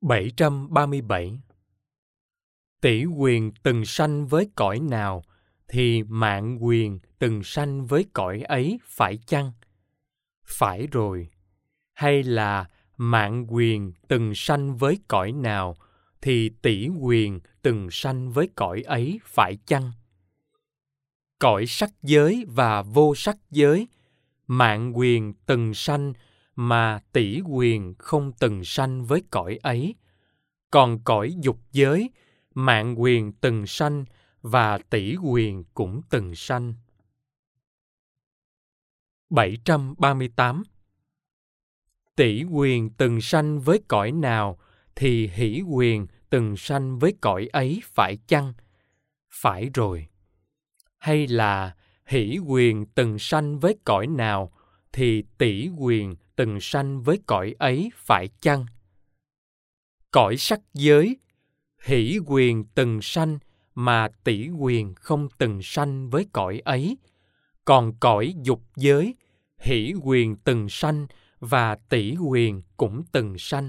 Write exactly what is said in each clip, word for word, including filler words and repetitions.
bảy trăm ba mươi bảy. Tỷ quyền từng sanh với cõi nào, thì mạng quyền từng sanh với cõi ấy phải chăng? Phải rồi. Hay là mạng quyền từng sanh với cõi nào, thì tỷ quyền từng sanh với cõi ấy phải chăng? Cõi sắc giới và vô sắc giới, mạng quyền từng sanh mà tỷ quyền không từng sanh với cõi ấy. Còn cõi dục giới, mạng quyền từng sanh và tỷ quyền cũng từng sanh. bảy trăm ba mươi tám. Tỷ quyền từng sanh với cõi nào, thì hỷ quyền từng sanh với cõi ấy phải chăng? Phải rồi. Hay là hỷ quyền từng sanh với cõi nào, thì tỷ quyền từng sanh với cõi ấy phải chăng? Cõi sắc giới, hỷ quyền từng sanh mà tỷ quyền không từng sanh với cõi ấy. Còn cõi dục giới, hỷ quyền từng sanh và tỷ quyền cũng từng sanh.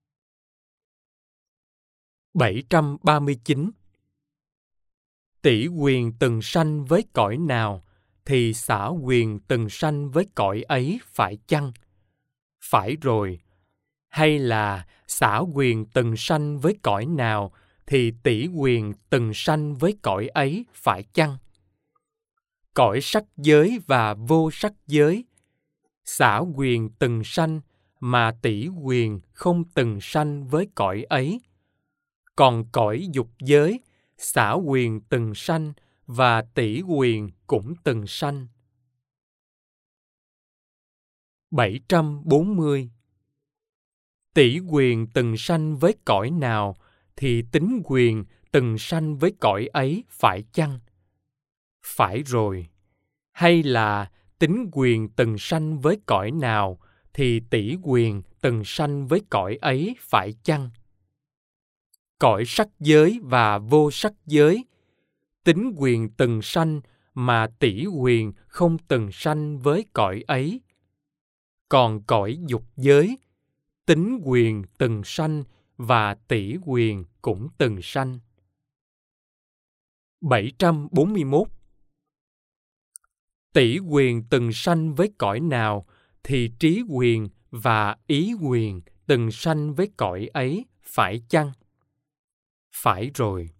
bảy trăm ba mươi chín. Tỷ quyền từng sanh với cõi nào, thì xả quyền từng sanh với cõi ấy phải chăng? Phải rồi. Hay là xả quyền từng sanh với cõi nào, thì tỷ quyền từng sanh với cõi ấy phải chăng? Cõi sắc giới và vô sắc giới, xả quyền từng sanh mà tỷ quyền không từng sanh với cõi ấy. Còn cõi dục giới, xả quyền từng sanh và tỷ quyền cũng từng sanh. bảy trăm bốn mươi. Tỷ quyền từng sanh với cõi nào, thì tính quyền từng sanh với cõi ấy phải chăng? Phải rồi. Hay là tính quyền từng sanh với cõi nào, thì tỷ quyền từng sanh với cõi ấy phải chăng? Cõi sắc giới và vô sắc giới, tính quyền từng sanh mà tỷ quyền không từng sanh với cõi ấy. Còn cõi dục giới, tính quyền từng sanh và tỷ quyền cũng từng sanh. bảy trăm bốn mươi mốt. Tỷ quyền từng sanh với cõi nào, thì trí quyền và ý quyền từng sanh với cõi ấy phải chăng? Phải rồi.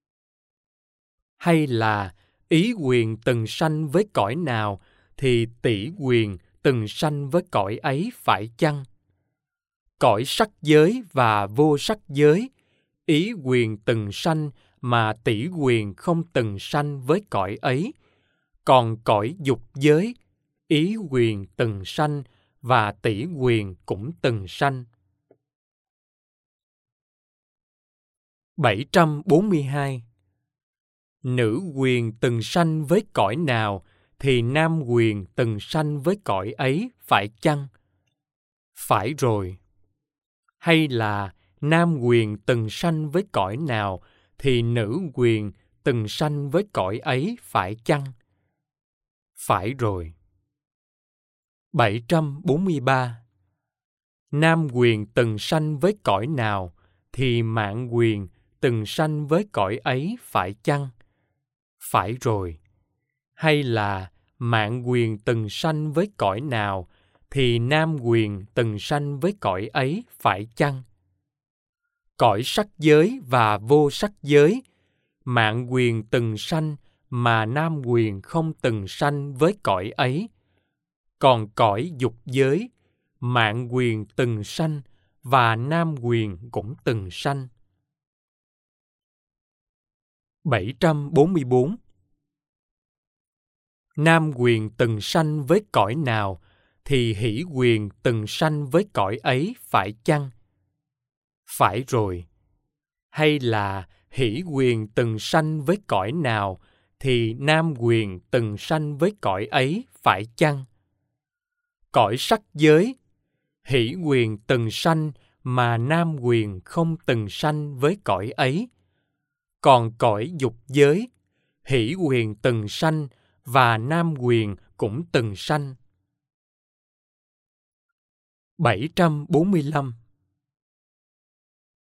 Hay là ý quyền từng sanh với cõi nào, thì tỷ quyền từng sanh với cõi ấy phải chăng? Cõi sắc giới và vô sắc giới, ý quyền từng sanh mà tỷ quyền không từng sanh với cõi ấy. Còn cõi dục giới, ý quyền từng sanh và tỷ quyền cũng từng sanh. bảy trăm bốn mươi hai. Nữ quyền từng sanh với cõi nào, thì nam quyền từng sanh với cõi ấy phải chăng? Phải rồi. Hay là nam quyền từng sanh với cõi nào, thì nữ quyền từng sanh với cõi ấy phải chăng? Phải rồi. bảy trăm bốn mươi ba. Nam quyền từng sanh với cõi nào, thì mạng quyền từng sanh với cõi ấy phải chăng? Phải rồi. Hay là mạng quyền từng sanh với cõi nào, thì nam quyền từng sanh với cõi ấy phải chăng? Cõi sắc giới và vô sắc giới, mạng quyền từng sanh mà nam quyền không từng sanh với cõi ấy. Còn cõi dục giới, mạng quyền từng sanh và nam quyền cũng từng sanh. bảy trăm bốn mươi bốn. Nam quyền từng sanh với cõi nào, thì hỷ quyền từng sanh với cõi ấy phải chăng? Phải rồi. Hay là hỷ quyền từng sanh với cõi nào, thì nam quyền từng sanh với cõi ấy phải chăng? Cõi sắc giới, hỷ quyền từng sanh mà nam quyền không từng sanh với cõi ấy. Còn cõi dục giới, hỷ quyền từng sanh và nam quyền cũng từng sanh. bảy trăm bốn mươi lăm.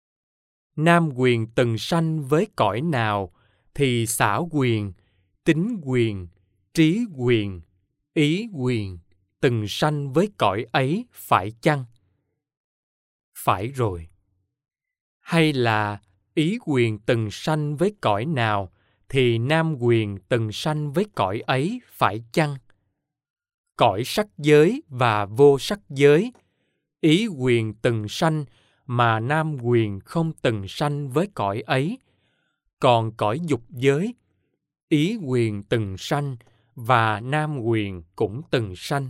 nam quyền từng sanh với cõi nào, thì xả quyền, tính quyền, trí quyền, ý quyền từng sanh với cõi ấy, phải chăng? Phải rồi. Hay là ý quyền từng sanh với cõi nào, thì nam quyền từng sanh với cõi ấy, phải chăng? Cõi sắc giới và vô sắc giới, ý quyền từng sanh mà nam quyền không từng sanh với cõi ấy. Còn cõi dục giới, ý quyền từng sanh và nam quyền cũng từng sanh.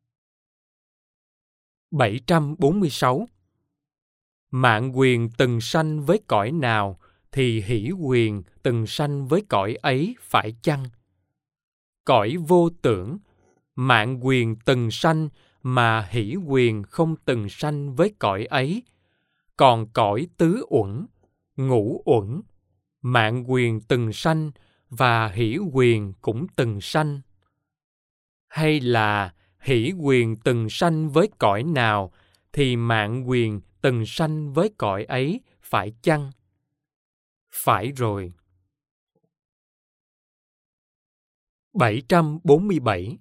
bảy trăm bốn mươi sáu. Mạn quyền từng sanh với cõi nào, thì hỷ quyền từng sanh với cõi ấy, phải chăng? Cõi vô tưởng, mạn quyền từng sanh mà hỷ quyền không từng sanh với cõi ấy. Còn cõi tứ uẩn, ngũ uẩn, mạn quyền từng sanh và hỷ quyền cũng từng sanh. Hay là hỷ quyền từng sanh với cõi nào, thì mạn quyền từng sanh với cõi ấy, phải chăng? Phải rồi. bảy trăm bốn mươi bảy.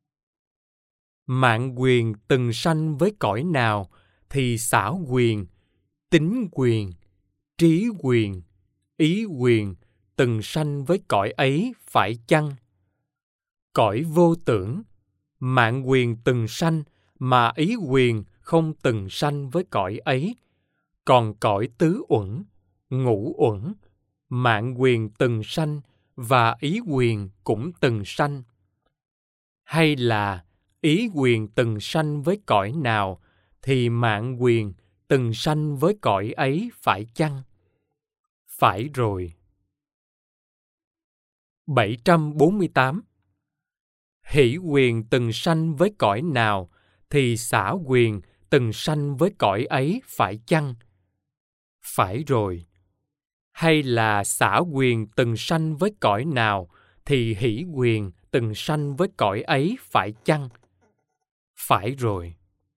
Mạn quyền từng sanh với cõi nào, thì xả quyền, tính quyền, trí quyền, ý quyền từng sanh với cõi ấy, phải chăng? Cõi vô tưởng, mạn quyền từng sanh mà ý quyền không từng sanh với cõi ấy. Còn cõi tứ uẩn, ngũ uẩn, mạn quyền từng sanh và ý quyền cũng từng sanh. Hay là ý quyền từng sanh với cõi nào, thì mạn quyền từng sanh với cõi ấy, phải chăng? Phải rồi. bảy trăm bốn mươi tám. Hỷ quyền từng sanh với cõi nào, thì xả quyền từng sanh với cõi ấy, phải chăng? Phải rồi. Hay là xả quyền từng sanh với cõi nào, thì hỷ quyền từng sanh với cõi ấy, phải chăng? Phải rồi.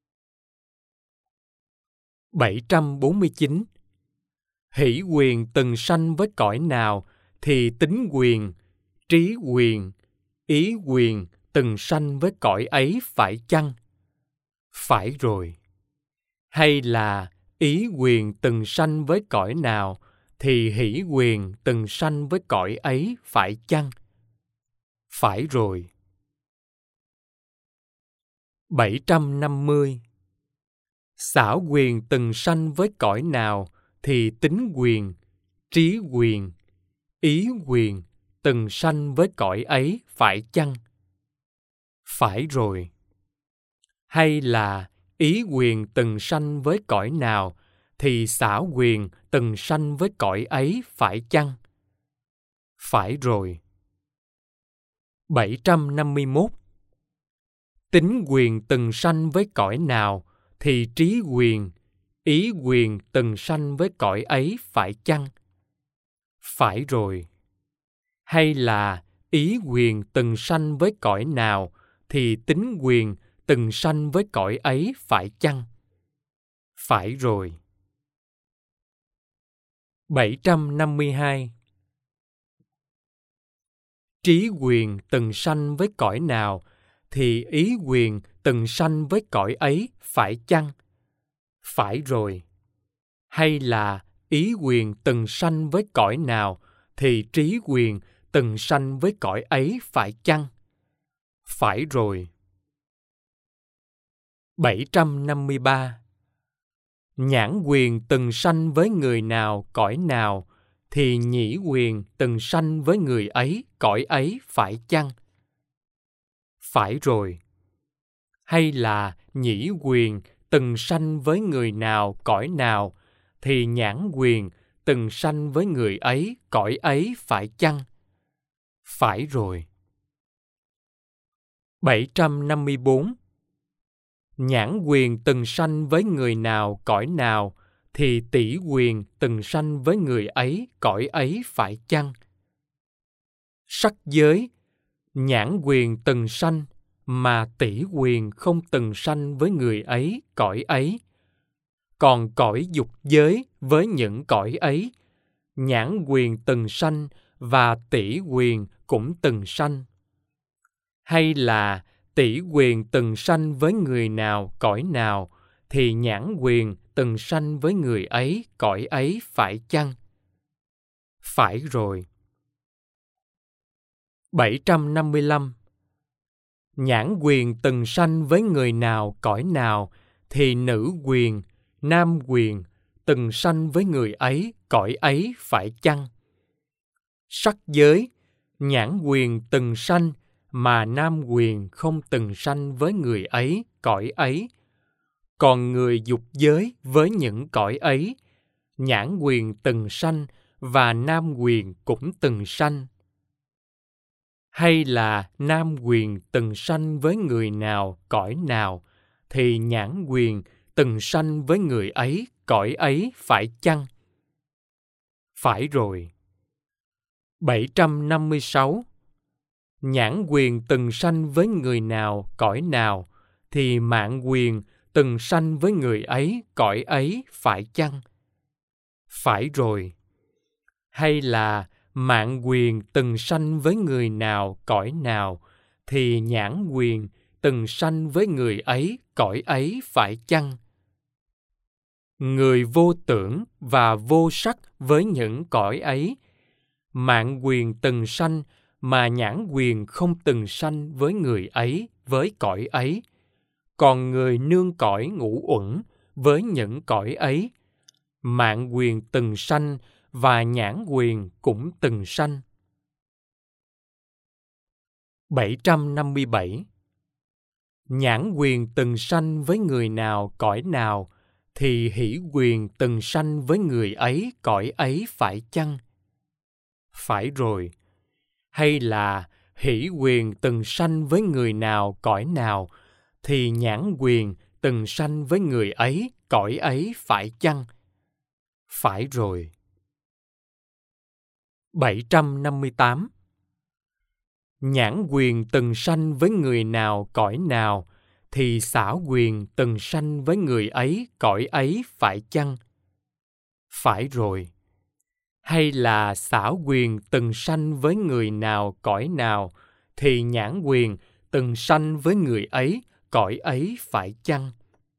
bảy trăm bốn mươi chín. Hỷ quyền từng sanh với cõi nào, thì tính quyền, trí quyền, ý quyền từng sanh với cõi ấy, phải chăng? Phải rồi. Hay là ý quyền từng sanh với cõi nào, thì hỷ quyền từng sanh với cõi ấy, phải chăng? Phải rồi. bảy trăm năm mươi. Xả quyền từng sanh với cõi nào, thì tính quyền, trí quyền, ý quyền từng sanh với cõi ấy, phải chăng? Phải rồi. Hay là ý quyền từng sanh với cõi nào, thì xả quyền từng sanh với cõi ấy, phải chăng? Phải rồi. bảy trăm năm mươi mốt. Tính quyền từng sanh với cõi nào, thì trí quyền, ý quyền từng sanh với cõi ấy, phải chăng? Phải rồi. Hay là ý quyền từng sanh với cõi nào, thì tính quyền từng sanh với cõi ấy, phải chăng? Phải rồi. bảy trăm năm mươi hai. Trí quyền từng sanh với cõi nào, thì ý quyền từng sanh với cõi ấy, phải chăng? Phải rồi. Hay là ý quyền từng sanh với cõi nào, thì trí quyền từng sanh với cõi ấy, phải chăng? Phải rồi. bảy trăm năm mươi ba. Nhãn quyền từng sanh với người nào, cõi nào, thì nhĩ quyền từng sanh với người ấy, cõi ấy, phải chăng? Phải rồi. Hay là nhĩ quyền từng sanh với người nào, cõi nào, thì nhãn quyền từng sanh với người ấy, cõi ấy, phải chăng? Phải rồi. bảy trăm năm mươi bốn. Nhãn quyền từng sanh với người nào, cõi nào, thì tỷ quyền từng sanh với người ấy, cõi ấy, phải chăng? Sắc giới, nhãn quyền từng sanh mà tỷ quyền không từng sanh với người ấy, cõi ấy. còn cõi dục giới với những cõi ấy, nhãn quyền từng sanh và tỷ quyền cũng từng sanh. Hay là tỷ quyền từng sanh với người nào cõi nào, thì nhãn quyền từng sanh với người ấy cõi ấy phải chăng? Phải rồi. bảy trăm năm mươi lăm. Nhãn quyền từng sanh với người nào cõi nào, thì nữ quyền, nam quyền từng sanh với người ấy cõi ấy phải chăng? Sắc giới, nhãn quyền từng sanh mà nam quyền không từng sanh với người ấy cõi ấy. Còn người dục giới với những cõi ấy, nhãn quyền từng sanh và nam quyền cũng từng sanh. Hay là nam quyền từng sanh với người nào cõi nào, thì nhãn quyền từng sanh với người ấy cõi ấy phải chăng? Phải rồi. bảy trăm năm mươi sáu. Nhãn quyền từng sanh với người nào cõi nào, thì mạng quyền từng sanh với người ấy cõi ấy phải chăng? Phải rồi. Hay là mạng quyền từng sanh với người nào cõi nào, thì nhãn quyền từng sanh với người ấy cõi ấy phải chăng? Người vô tưởng và vô sắc với những cõi ấy, mạng quyền từng sanh mà nhãn quyền không từng sanh với người ấy với cõi ấy. Còn người nương cõi ngũ uẩn với những cõi ấy, mạng quyền từng sanh và nhãn quyền cũng từng sanh. bảy trăm năm mươi bảy. Nhãn quyền từng sanh với người nào cõi nào, thì hỷ quyền từng sanh với người ấy cõi ấy phải chăng? Phải rồi. Hay là hỷ quyền từng sanh với người nào cõi nào, thì nhãn quyền từng sanh với người ấy cõi ấy phải chăng? Phải rồi. bảy trăm năm mươi tám. Nhãn quyền từng sanh với người nào cõi nào, thì xả quyền từng sanh với người ấy cõi ấy phải chăng? Phải rồi. Hay là xả quyền từng sanh với người nào cõi nào, thì nhãn quyền từng sanh với người ấy cõi ấy phải chăng?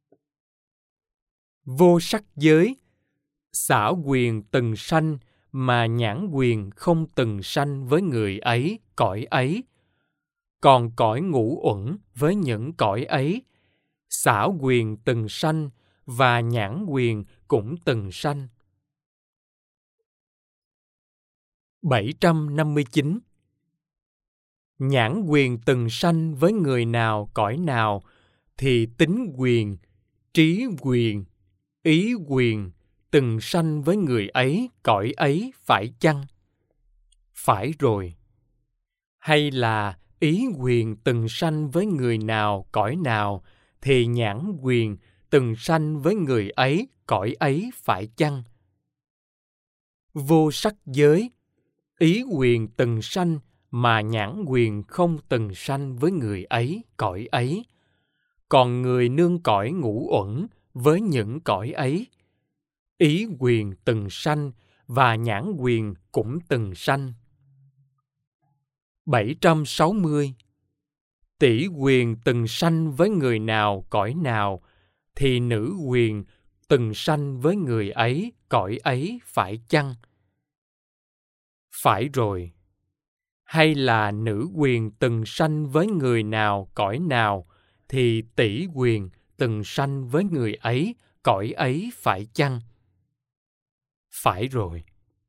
Vô sắc giới, xả quyền từng sanh mà nhãn quyền không từng sanh với người ấy cõi ấy. Còn cõi ngũ uẩn với những cõi ấy, xả quyền từng sanh và nhãn quyền cũng từng sanh. bảy trăm năm mươi chín. Nhãn quyền từng sanh với người nào cõi nào, thì tính quyền, trí quyền, ý quyền từng sanh với người ấy cõi ấy phải chăng? Phải rồi. Hay là ý quyền từng sanh với người nào cõi nào, thì nhãn quyền từng sanh với người ấy cõi ấy phải chăng? Vô sắc giới, ý quyền từng sanh mà nhãn quyền không từng sanh với người ấy cõi ấy. Còn người nương cõi ngũ uẩn với những cõi ấy, ý quyền từng sanh và nhãn quyền cũng từng sanh. bảy trăm sáu mươi. Tỷ quyền từng sanh với người nào cõi nào, thì nữ quyền từng sanh với người ấy cõi ấy phải chăng? Phải rồi. Hay là nữ quyền từng sanh với người nào cõi nào, thì tỷ quyền từng sanh với người ấy cõi ấy phải chăng? Phải rồi.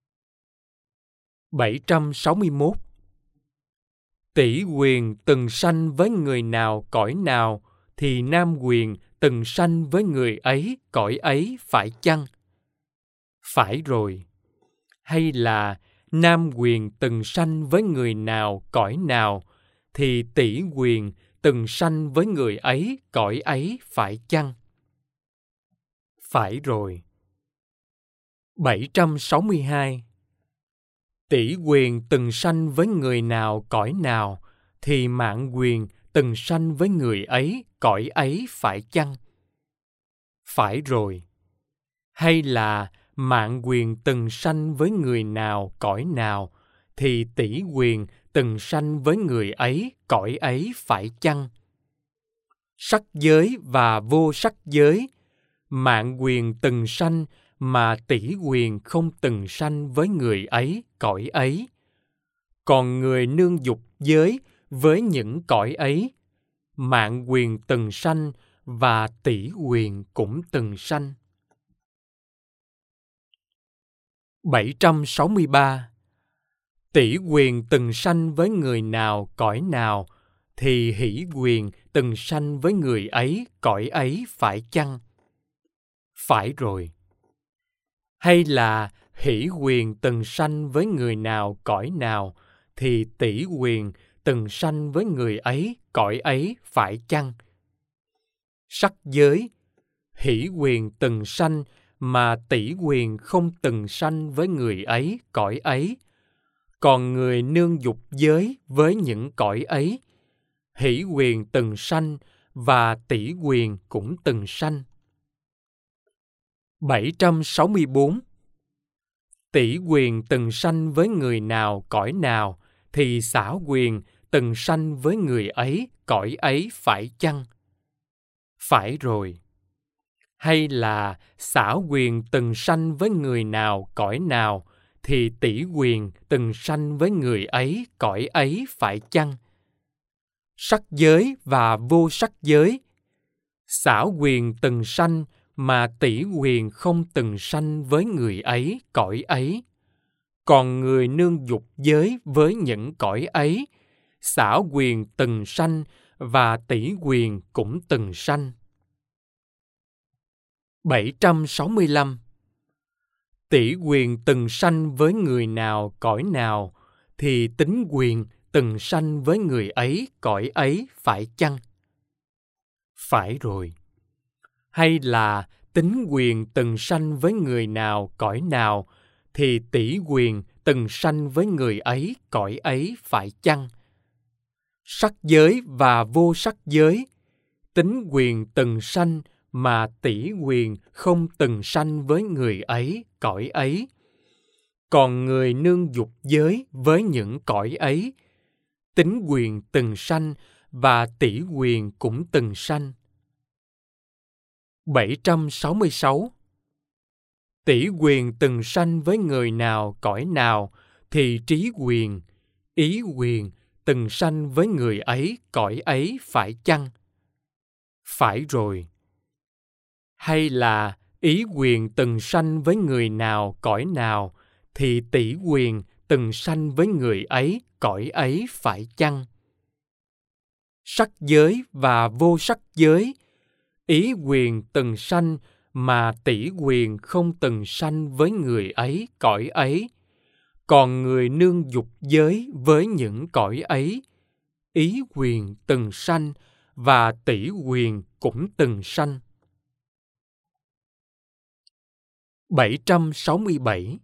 bảy trăm sáu mươi mốt. Tỷ quyền từng sanh với người nào cõi nào, thì nam quyền từng sanh với người ấy cõi ấy phải chăng? Phải rồi. Hay là nam quyền từng sanh với người nào cõi nào, thì tỷ quyền từng sanh với người ấy cõi ấy phải chăng? Phải rồi. bảy trăm sáu mươi hai. Tỷ quyền từng sanh với người nào cõi nào, thì mạng quyền từng sanh với người ấy cõi ấy phải chăng? Phải rồi. Hay là mạn quyền từng sanh với người nào cõi nào, thì tỷ quyền từng sanh với người ấy cõi ấy phải chăng? Sắc giới và vô sắc giới, mạn quyền từng sanh mà tỷ quyền không từng sanh với người ấy cõi ấy. Còn người nương dục giới với những cõi ấy, mạn quyền từng sanh và tỷ quyền cũng từng sanh. bảy trăm sáu mươi ba. Tỷ quyền từng sanh với người nào cõi nào, thì hỷ quyền từng sanh với người ấy cõi ấy phải chăng? Phải rồi. Hay là hỷ quyền từng sanh với người nào cõi nào, thì tỷ quyền từng sanh với người ấy cõi ấy phải chăng? Sắc giới, hỷ quyền từng sanh mà tỷ quyền không từng sanh với người ấy cõi ấy. Còn người nương dục giới với những cõi ấy, hỷ quyền từng sanh và tỷ quyền cũng từng sanh. bảy trăm sáu mươi bốn. Tỷ quyền từng sanh với người nào cõi nào, thì xả quyền từng sanh với người ấy cõi ấy phải chăng? Phải rồi. Hay là xả quyền từng sanh với người nào cõi nào, thì tỷ quyền từng sanh với người ấy cõi ấy phải chăng? Sắc giới và vô sắc giới, xả quyền từng sanh mà tỷ quyền không từng sanh với người ấy cõi ấy. Còn người nương dục giới với những cõi ấy, xả quyền từng sanh và tỷ quyền cũng từng sanh. bảy trăm sáu mươi lăm. Tỷ quyền từng sanh với người nào cõi nào, thì tính quyền từng sanh với người ấy cõi ấy phải chăng? Phải rồi. Hay là tính quyền từng sanh với người nào cõi nào, thì tỷ quyền từng sanh với người ấy cõi ấy phải chăng? Sắc giới và vô sắc giới, tính quyền từng sanh mà tỷ quyền không từng sanh với người ấy cõi ấy. Còn người nương dục giới với những cõi ấy, tính quyền từng sanh và tỷ quyền cũng từng sanh. bảy trăm sáu mươi sáu. Tỷ quyền từng sanh với người nào cõi nào, thì trí quyền, ý quyền từng sanh với người ấy cõi ấy phải chăng? Phải rồi. Hay là ý quyền từng sanh với người nào cõi nào, thì tỷ quyền từng sanh với người ấy cõi ấy phải chăng? Sắc giới và vô sắc giới, ý quyền từng sanh mà tỷ quyền không từng sanh với người ấy cõi ấy. Còn người nương dục giới với những cõi ấy, ý quyền từng sanh và tỷ quyền cũng từng sanh. bảy trăm sáu mươi bảy.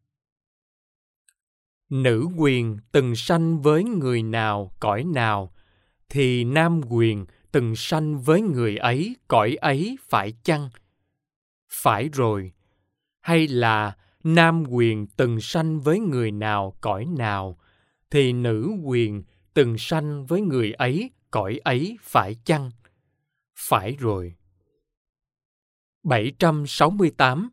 Nữ quyền từng sanh với người nào cõi nào, thì nam quyền từng sanh với người ấy cõi ấy phải chăng? Phải rồi. Hay là nam quyền từng sanh với người nào cõi nào, thì nữ quyền từng sanh với người ấy cõi ấy phải chăng? Phải rồi. bảy trăm sáu mươi tám.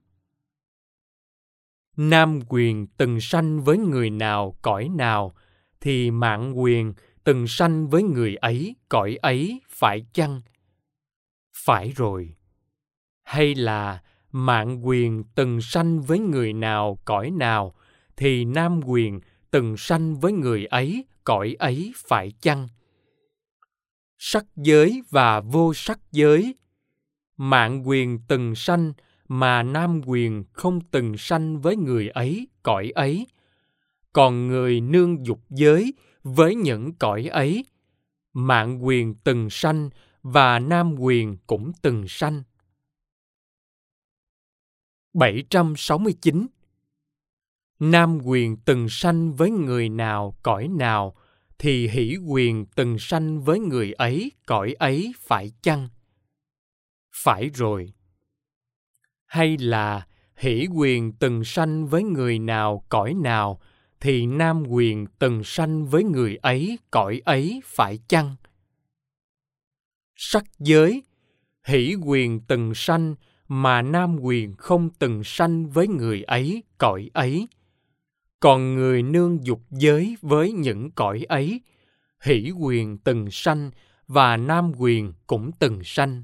Nam quyền từng sanh với người nào cõi nào, thì mạn quyền từng sanh với người ấy cõi ấy phải chăng? Phải rồi. Hay là mạn quyền từng sanh với người nào cõi nào, thì nam quyền từng sanh với người ấy cõi ấy phải chăng? Sắc giới và vô sắc giới, mạn quyền từng sanh mà nam quyền không từng sanh với người ấy cõi ấy. Còn người nương dục giới với những cõi ấy, mạn quyền từng sanh và nam quyền cũng từng sanh. bảy trăm sáu mươi chín. Nam quyền từng sanh với người nào cõi nào, thì hỷ quyền từng sanh với người ấy cõi ấy phải chăng? Phải rồi. Hay là hỷ quyền từng sanh với người nào cõi nào, thì nam quyền từng sanh với người ấy cõi ấy phải chăng? Sắc giới, hỷ quyền từng sanh mà nam quyền không từng sanh với người ấy cõi ấy. Còn người nương dục giới với những cõi ấy, hỷ quyền từng sanh và nam quyền cũng từng sanh.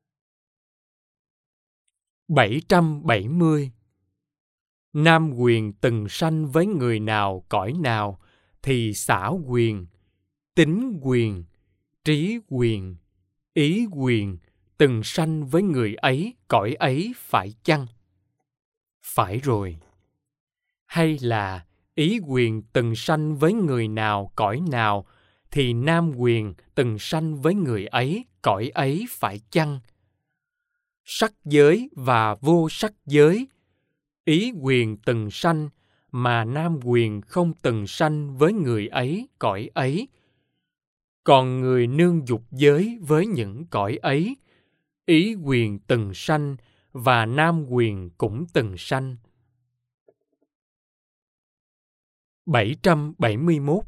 bảy trăm bảy mươi. Nam quyền từng sanh với người nào cõi nào, thì xảo quyền, tính quyền, trí quyền, ý quyền từng sanh với người ấy cõi ấy phải chăng? Phải rồi. Hay là ý quyền từng sanh với người nào cõi nào, thì nam quyền từng sanh với người ấy cõi ấy phải chăng? Sắc giới và vô sắc giới, ý quyền từng sanh mà nam quyền không từng sanh với người ấy cõi ấy. Còn người nương dục giới với những cõi ấy, ý quyền từng sanh và nam quyền cũng từng sanh. bảy trăm bảy mươi mốt.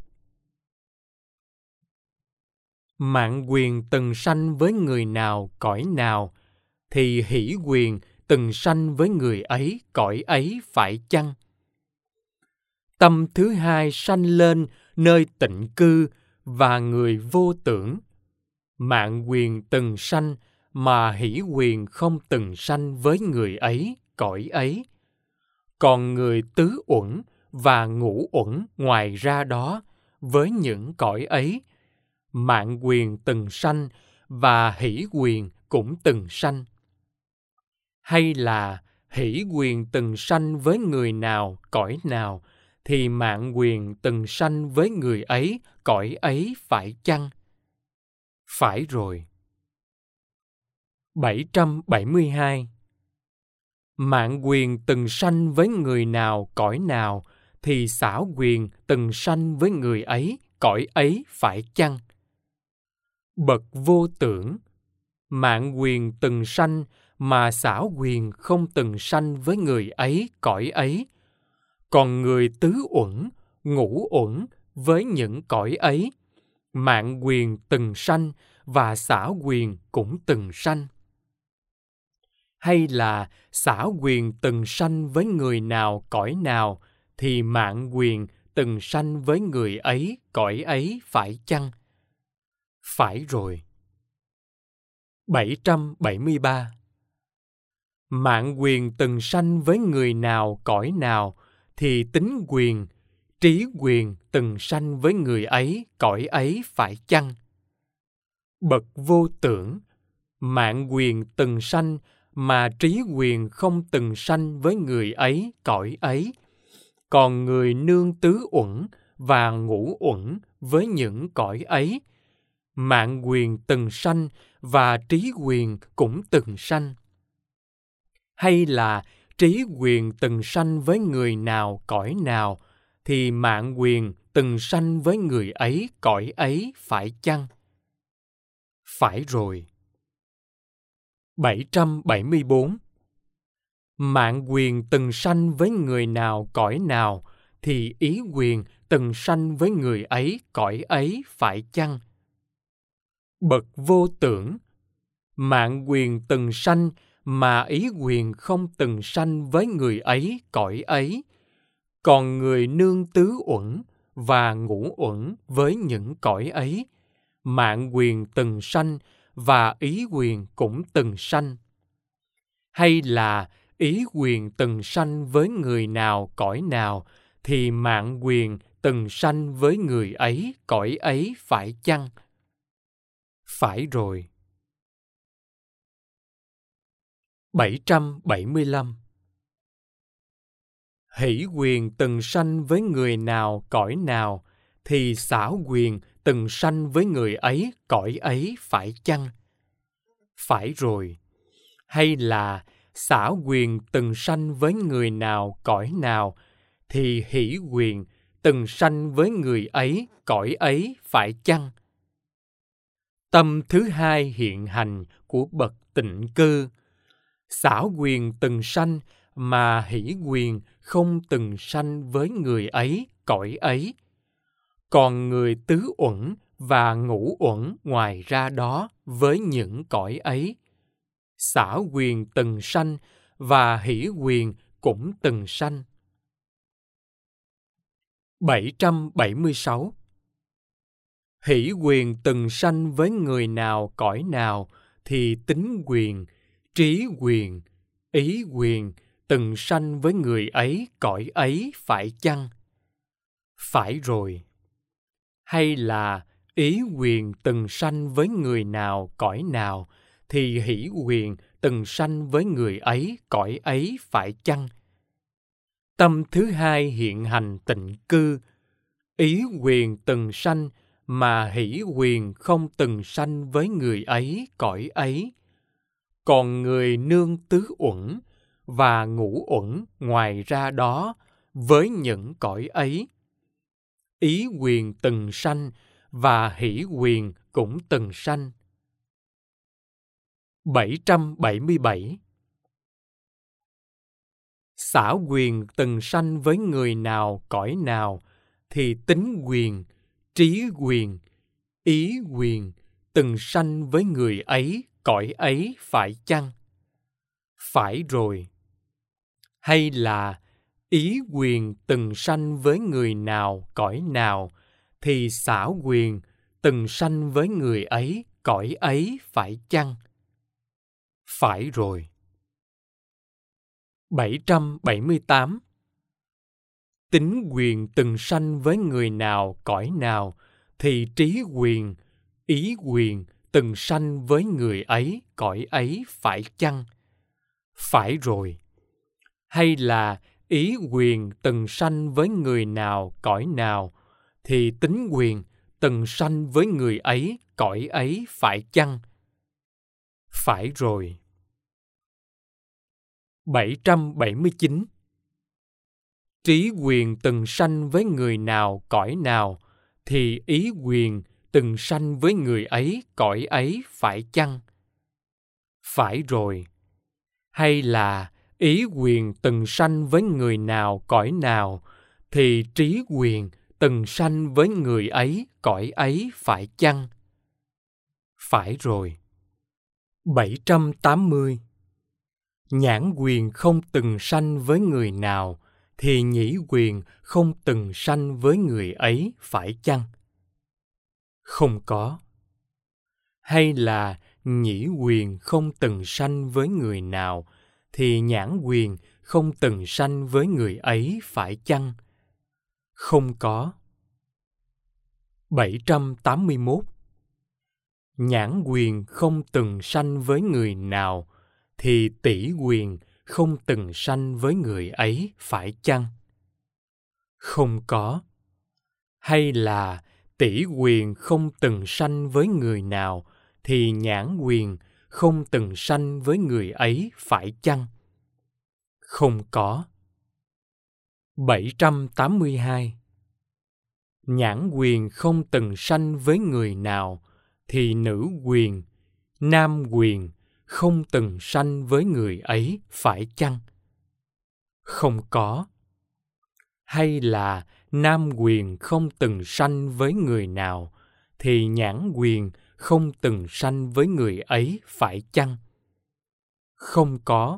Mạng quyền từng sanh với người nào cõi nào, thì hỷ quyền từng sanh với người ấy cõi ấy phải chăng? Tâm thứ hai sanh lên nơi tịnh cư và người vô tưởng. Mạng quyền từng sanh mà hỷ quyền không từng sanh với người ấy cõi ấy. Còn người tứ uẩn và ngũ uẩn ngoài ra đó, với những cõi ấy, mạng quyền từng sanh và hỷ quyền cũng từng sanh. Hay là hỷ quyền từng sanh với người nào cõi nào, thì mạng quyền từng sanh với người ấy cõi ấy phải chăng? Phải rồi. bảy trăm bảy mươi hai. Mạng quyền từng sanh với người nào cõi nào, thì xảo quyền từng sanh với người ấy cõi ấy phải chăng? Bậc vô tưởng, mạng quyền từng sanh mà xảo quyền không từng sanh với người ấy cõi ấy. Còn người tứ uẩn, ngũ uẩn với những cõi ấy, mạng quyền từng sanh và xảo quyền cũng từng sanh. Hay là xảo quyền từng sanh với người nào cõi nào, thì mạng quyền từng sanh với người ấy cõi ấy phải chăng? Phải rồi. bảy trăm bảy mươi ba. Mạng quyền từng sanh với người nào cõi nào, thì tính quyền, trí quyền từng sanh với người ấy cõi ấy phải chăng? Bậc vô tưởng, mạng quyền từng sanh mà trí quyền không từng sanh với người ấy cõi ấy. Còn người nương tứ uẩn và ngũ uẩn với những cõi ấy, mạng quyền từng sanh và trí quyền cũng từng sanh. Hay là trí quyền từng sanh với người nào cõi nào, thì mạng quyền từng sanh với người ấy cõi ấy phải chăng? Phải rồi. bảy trăm bảy mươi bốn. Mạng quyền từng sanh với người nào cõi nào, thì ý quyền từng sanh với người ấy cõi ấy phải chăng? Bậc vô tưởng, mạng quyền từng sanh mà ý quyền không từng sanh với người ấy cõi ấy. Còn người nương tứ uẩn và ngũ uẩn với những cõi ấy, mạng quyền từng sanh và ý quyền cũng từng sanh. Hay là ý quyền từng sanh với người nào cõi nào, thì mạng quyền từng sanh với người ấy cõi ấy phải chăng? Phải rồi. bảy trăm bảy mươi lăm. Hỷ quyền từng sanh với người nào cõi nào, thì xảo quyền từng sanh với người ấy cõi ấy phải chăng? Phải rồi. Hay là xảo quyền từng sanh với người nào cõi nào, thì hỷ quyền từng sanh với người ấy cõi ấy phải chăng? Tâm thứ hai hiện hành của bậc tịnh cư, xảo quyền từng sanh mà hỷ quyền không từng sanh với người ấy, cõi ấy. Còn người tứ uẩn và ngũ uẩn ngoài ra đó với những cõi ấy, xả quyền từng sanh và hỷ quyền cũng từng sanh. bảy trăm bảy mươi sáu. Hỷ quyền từng sanh với người nào cõi nào thì tính quyền, trí quyền, ý quyền từng sanh với người ấy cõi ấy phải chăng? Phải rồi. Hay là ý quyền từng sanh với người nào cõi nào thì hỷ quyền từng sanh với người ấy cõi ấy phải chăng? Tâm thứ hai hiện hành tịnh cư, ý quyền từng sanh mà hỷ quyền không từng sanh với người ấy cõi ấy. Còn người nương tứ uẩn và ngũ uẩn ngoài ra đó với những cõi ấy, ý quyền từng sanh và hỷ quyền cũng từng sanh. bảy trăm bảy mươi bảy. Xả quyền từng sanh với người nào cõi nào thì tính quyền, trí quyền, ý quyền từng sanh với người ấy cõi ấy phải chăng? Phải rồi. Hay là ý quyền từng sanh với người nào cõi nào thì xả quyền từng sanh với người ấy cõi ấy phải chăng? Phải rồi. bảy trăm bảy mươi tám. Tính quyền từng sanh với người nào cõi nào thì trí quyền, ý quyền từng sanh với người ấy cõi ấy phải chăng? Phải rồi. Hay là ý quyền từng sanh với người nào cõi nào thì tính quyền từng sanh với người ấy cõi ấy phải chăng? Phải rồi. bảy trăm bảy mươi chín. Trí quyền từng sanh với người nào cõi nào thì ý quyền từng sanh với người ấy cõi ấy phải chăng? Phải rồi. Hay là ý quyền từng sanh với người nào cõi nào thì trí quyền từng sanh với người ấy cõi ấy phải chăng? Phải rồi. bảy trăm tám mươi. Nhãn quyền không từng sanh với người nào thì nhĩ quyền không từng sanh với người ấy phải chăng? Không có. Hay là nhĩ quyền không từng sanh với người nào thì nhãn quyền không từng sanh với người ấy phải chăng? Không có. bảy trăm tám mươi mốt. Nhãn quyền không từng sanh với người nào thì tỷ quyền không từng sanh với người ấy phải chăng? Không có. Hay là tỷ quyền không từng sanh với người nào thì nhãn quyền không từng sanh với người ấy phải chăng? Không có. bảy trăm tám mươi hai. Nhãn quyền không từng sanh với người nào thì nữ quyền, nam quyền không từng sanh với người ấy phải chăng? Không có. Hay là nam quyền không từng sanh với người nào thì nhãn quyền không từng sanh với người ấy phải chăng? Không có.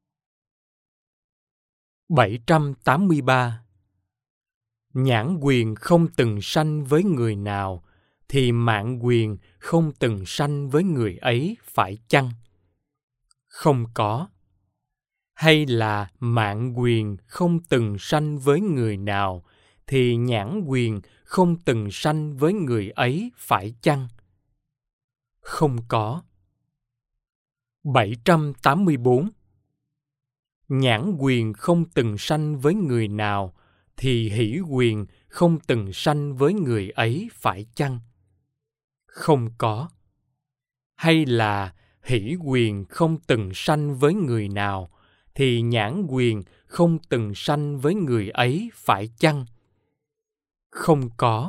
bảy trăm tám mươi ba. Nhãn quyền không từng sanh với người nào thì mạn quyền không từng sanh với người ấy phải chăng? Không có. Hay là mạn quyền không từng sanh với người nào thì nhãn quyền không từng sanh với người ấy phải chăng? Không có. bảy trăm tám mươi bốn. Nhãn quyền không từng sanh với người nào thì hỷ quyền không từng sanh với người ấy phải chăng? Không có. Hay là hỷ quyền không từng sanh với người nào thì nhãn quyền không từng sanh với người ấy phải chăng? Không có.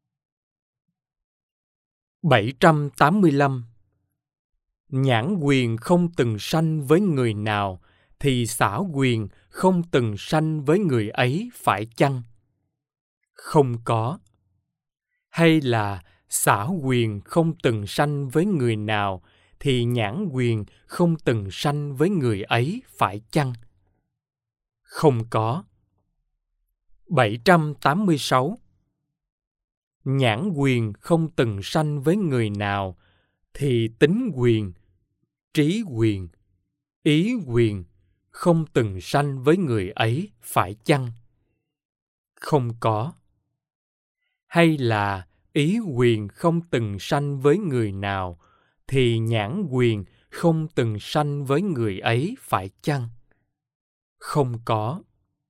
bảy trăm tám mươi lăm. Nhãn quyền không từng sanh với người nào thì xả quyền không từng sanh với người ấy phải chăng? Không có. Hay là xả quyền không từng sanh với người nào thì nhãn quyền không từng sanh với người ấy phải chăng? Không có. bảy trăm tám mươi sáu. Nhãn quyền không từng sanh với người nào thì tính quyền, trí quyền, ý quyền không từng sanh với người ấy phải chăng? Không có. Hay là ý quyền không từng sanh với người nào thì nhãn quyền không từng sanh với người ấy phải chăng? Không có.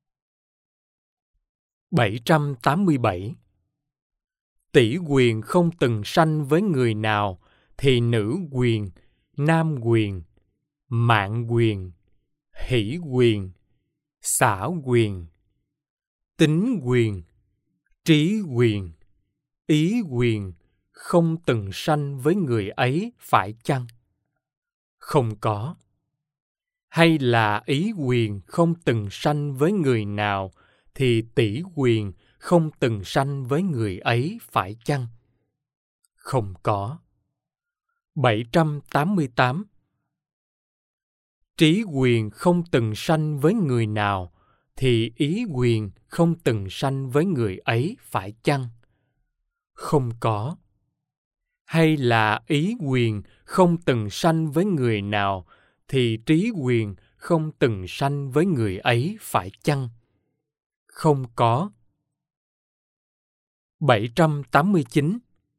bảy trăm tám mươi bảy. Tỷ quyền không từng sanh với người nào thì nữ quyền, nam quyền, mạng quyền, hỷ quyền, xả quyền, tính quyền, trí quyền, ý quyền không từng sanh với người ấy phải chăng? Không có. Hay là ý quyền không từng sanh với người nào thì tỷ quyền không từng sanh với người ấy phải chăng? Không có. bảy trăm tám mươi tám. Trí quyền không từng sanh với người nào thì ý quyền không từng sanh với người ấy phải chăng? Không có. Hay là ý quyền không từng sanh với người nào thì trí quyền không từng sanh với người ấy phải chăng? Không có. bảy trăm tám mươi chín.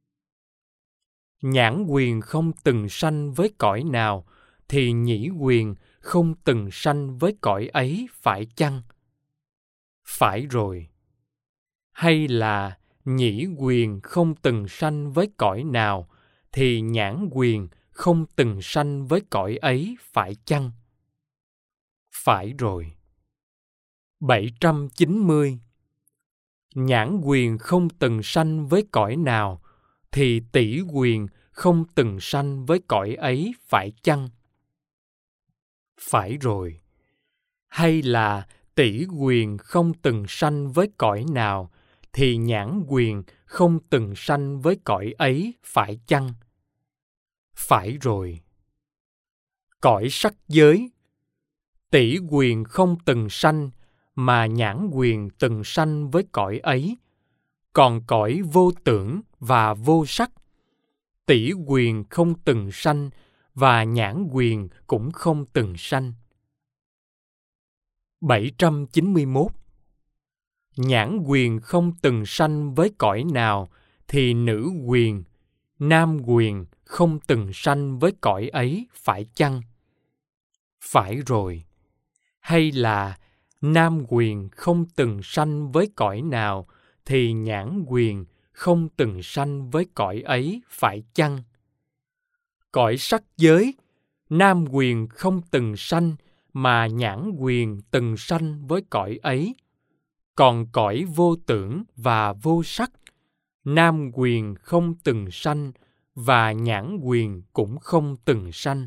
Nhãn quyền không từng sanh với cõi nào thì nhĩ quyền không từng sanh với cõi ấy phải chăng? Phải rồi. Hay là nhĩ quyền không từng sanh với cõi nào thì nhãn quyền không từng sanh với cõi ấy phải chăng? Phải rồi. bảy trăm chín mươi. Nhãn quyền không từng sanh với cõi nào thì tỷ quyền không từng sanh với cõi ấy phải chăng? Phải rồi. Hay là tỷ quyền không từng sanh với cõi nào thì nhãn quyền không từng sanh với cõi ấy phải chăng? Phải rồi. Cõi sắc giới, tỷ quyền không từng sanh mà nhãn quyền từng sanh với cõi ấy. Còn cõi vô tưởng và vô sắc, tỷ quyền không từng sanh và nhãn quyền cũng không từng sanh. bảy trăm chín mươi mốt. Nhãn quyền không từng sanh với cõi nào thì nữ quyền, nam quyền không từng sanh với cõi ấy phải chăng? Phải rồi. Hay là nam quyền không từng sanh với cõi nào thì nhãn quyền không từng sanh với cõi ấy phải chăng? Cõi sắc giới, nam quyền không từng sanh mà nhãn quyền từng sanh với cõi ấy. Còn cõi vô tưởng và vô sắc, nam quyền không từng sanh và nhãn quyền cũng không từng sanh.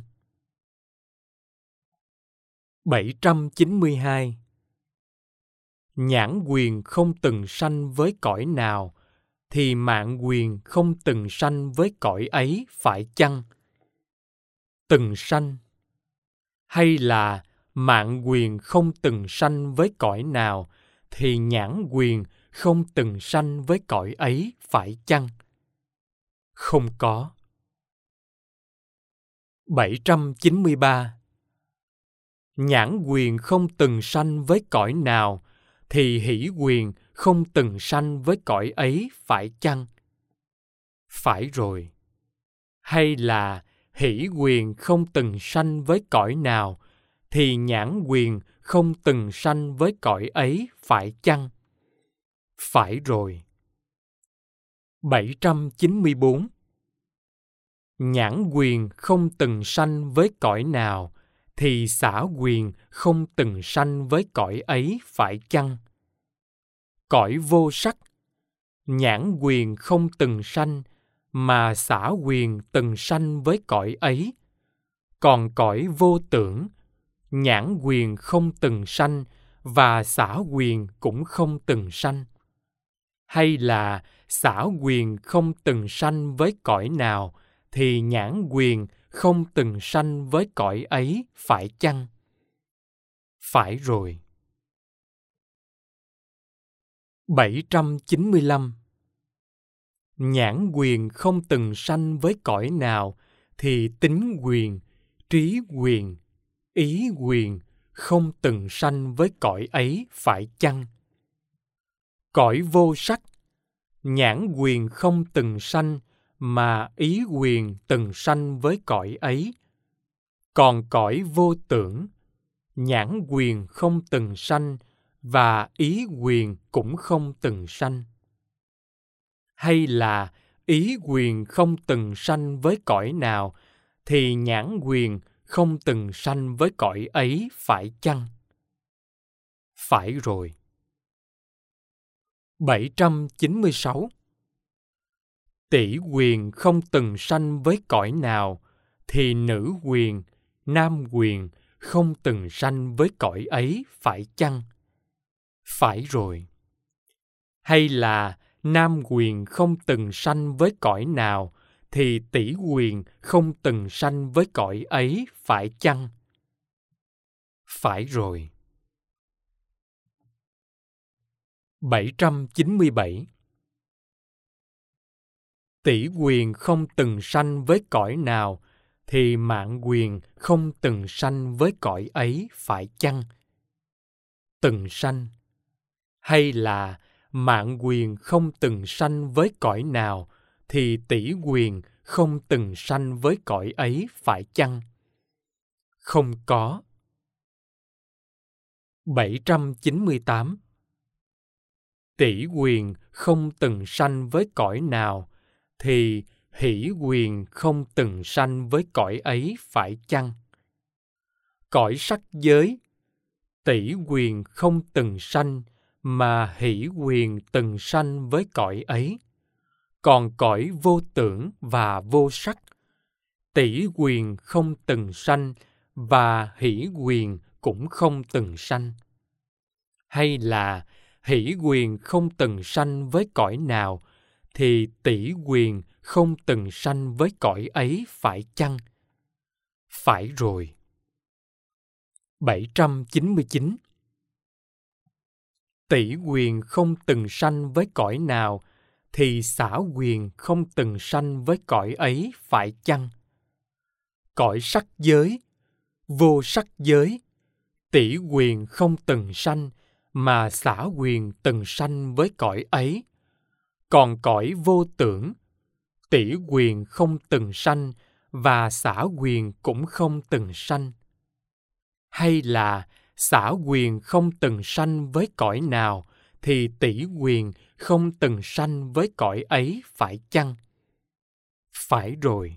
bảy trăm chín mươi hai. Nhãn quyền không từng sanh với cõi nào thì mạng quyền không từng sanh với cõi ấy phải chăng? Từng sanh. Hay là mạng quyền không từng sanh với cõi nào thì nhãn quyền không từng sanh với cõi ấy phải chăng? Không có. bảy trăm chín mươi ba. Nhãn quyền không từng sanh với cõi nào thì hỷ quyền không từng sanh với cõi ấy phải chăng? Phải rồi. Hay là hỷ quyền không từng sanh với cõi nào thì nhãn quyền không từng sanh với cõi ấy phải chăng? Phải rồi. bảy trăm chín mươi bốn. Nhãn quyền không từng sanh với cõi nào thì xả quyền không từng sanh với cõi ấy phải chăng? Cõi vô sắc, nhãn quyền không từng sanh mà xả quyền từng sanh với cõi ấy. Còn cõi vô tưởng, nhãn quyền không từng sanh và xả quyền cũng không từng sanh? Hay là xả quyền không từng sanh với cõi nào thì nhãn quyền không từng sanh với cõi ấy, phải chăng? Phải rồi. bảy trăm chín mươi lăm. Nhãn quyền không từng sanh với cõi nào thì tính quyền, trí quyền, ý quyền không từng sanh với cõi ấy, phải chăng? Cõi vô sắc, nhãn quyền không từng sanh mà ý quyền từng sanh với cõi ấy. Còn cõi vô tưởng, nhãn quyền không từng sanh và ý quyền cũng không từng sanh. Hay là ý quyền không từng sanh với cõi nào thì nhãn quyền không từng sanh với cõi ấy, phải chăng? Phải rồi. bảy trăm chín mươi sáu. Tỷ quyền không từng sanh với cõi nào thì nữ quyền, nam quyền không từng sanh với cõi ấy, phải chăng? Phải rồi. Hay là nam quyền không từng sanh với cõi nào thì tỷ quyền không từng sanh với cõi ấy, phải chăng? Phải rồi. bảy trăm chín mươi bảy. Tỷ quyền không từng sanh với cõi nào thì mạng quyền không từng sanh với cõi ấy, phải chăng? Từng sanh. Hay là mạng quyền không từng sanh với cõi nào thì tỷ quyền không từng sanh với cõi ấy, phải chăng? Không có. bảy trăm chín mươi tám. Tỷ quyền không từng sanh với cõi nào thì hỷ quyền không từng sanh với cõi ấy, phải chăng? Cõi sắc giới, tỷ quyền không từng sanh mà hỷ quyền từng sanh với cõi ấy. Còn cõi vô tưởng và vô sắc, tỷ quyền không từng sanh và hỷ quyền cũng không từng sanh. Hay là hỷ quyền không từng sanh với cõi nào thì tỷ quyền không từng sanh với cõi ấy, phải chăng? Phải rồi. bảy trăm chín mươi chín. Tỷ quyền không từng sanh với cõi nào thì xả quyền không từng sanh với cõi ấy, phải chăng? Cõi sắc giới, vô sắc giới, tỷ quyền không từng sanh mà xả quyền từng sanh với cõi ấy. Còn cõi vô tưởng, tỷ quyền không từng sanh và xả quyền cũng không từng sanh. Hay là xả quyền không từng sanh với cõi nào thì tỷ quyền không từng sanh với cõi ấy, phải chăng? Phải rồi.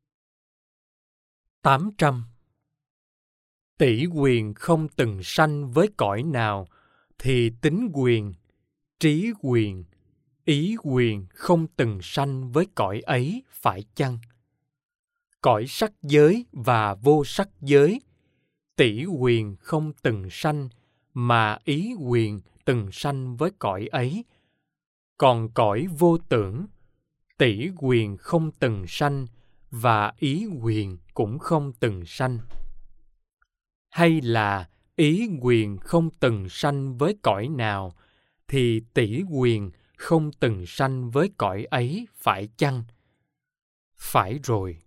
tám trăm. Tỷ quyền không từng sanh với cõi nào thì tính quyền, trí quyền, ý quyền không từng sanh với cõi ấy, phải chăng? Cõi sắc giới và vô sắc giới, tỷ quyền không từng sanh mà ý quyền từng sanh với cõi ấy. Còn cõi vô tưởng, tỷ quyền không từng sanh và ý quyền cũng không từng sanh. Hay là ý quyền không từng sanh với cõi nào thì tỷ quyền không từng sanh với cõi ấy, phải chăng? Phải rồi.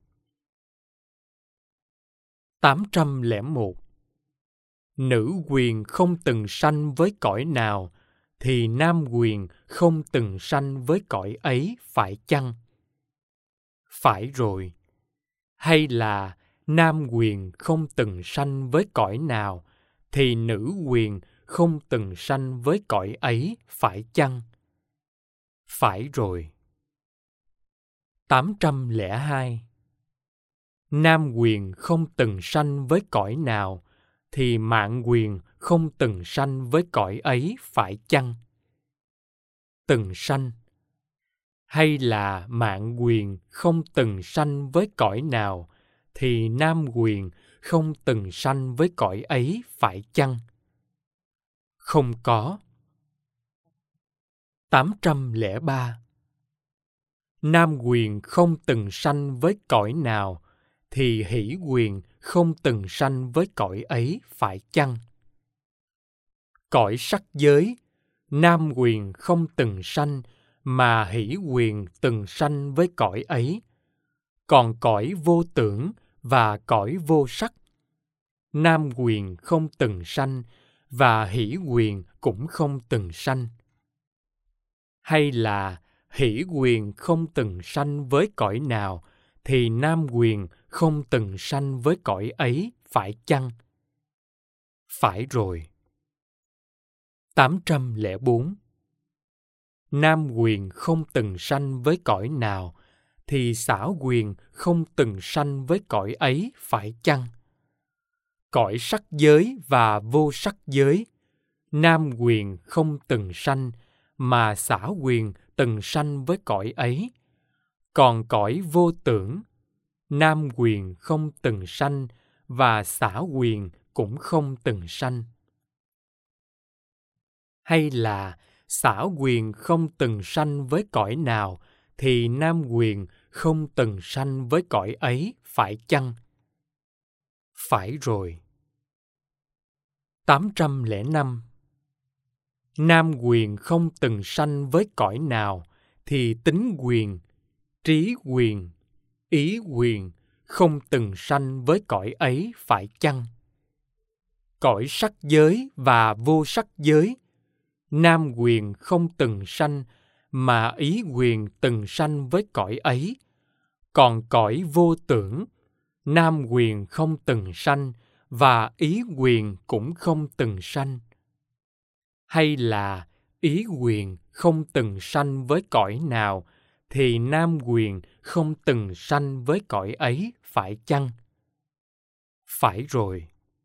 tám trăm lẻ một. Nữ quyền không từng sanh với cõi nào thì nam quyền không từng sanh với cõi ấy, phải chăng? Phải rồi. Hay là nam quyền không từng sanh với cõi nào thì nữ quyền không từng sanh với cõi ấy, phải chăng? Phải rồi. tám trăm lẻ hai. Nam quyền không từng sanh với cõi nào thì mạng quyền không từng sanh với cõi ấy, phải chăng? Từng sanh. Hay là mạng quyền không từng sanh với cõi nào thì nam quyền không từng sanh với cõi ấy, phải chăng? Không có. tám trăm lẻ ba. Nam quyền không từng sanh với cõi nào, thì hỷ quyền không từng sanh với cõi ấy, phải chăng? Cõi sắc giới, nam quyền không từng sanh, mà hỷ quyền từng sanh với cõi ấy. Còn cõi vô tưởng và cõi vô sắc, nam quyền không từng sanh, và hỷ quyền cũng không từng sanh. Hay là hỷ quyền không từng sanh với cõi nào, thì nam quyền không từng sanh với cõi ấy, phải chăng? Phải rồi. tám trăm lẻ bốn. Nam quyền không từng sanh với cõi nào, thì xảo quyền không từng sanh với cõi ấy, phải chăng? Cõi sắc giới và vô sắc giới, nam quyền không từng sanh, mà xảo quyền từng sanh với cõi ấy. Còn cõi vô tưởng, nam quyền không từng sanh, và xảo quyền cũng không từng sanh. Hay là xảo quyền không từng sanh với cõi nào, thì nam quyền không từng sanh với cõi ấy, phải chăng? Phải rồi. tám trăm lẻ năm. Nam quyền không từng sanh với cõi nào, thì tính quyền, trí quyền, ý quyền không từng sanh với cõi ấy, phải chăng? Cõi sắc giới và vô sắc giới, nam quyền không từng sanh, mà ý quyền từng sanh với cõi ấy. Còn cõi vô tưởng, nam quyền không từng sanh, và ý quyền cũng không từng sanh. Hay là ý quyền không từng sanh với cõi nào, thì nam quyền không từng sanh với cõi ấy, phải chăng? Phải rồi.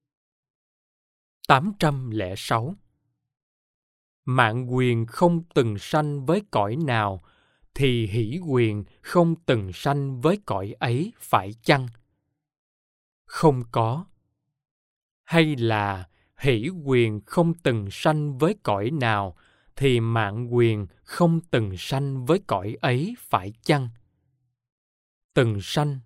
tám trăm lẻ sáu. Mạn quyền không từng sanh với cõi nào, thì hỷ quyền không từng sanh với cõi ấy, phải chăng? Không có. Hay là hỷ quyền không từng sanh với cõi nào, thì mạn quyền không từng sanh với cõi ấy, phải chăng? Từng sanh.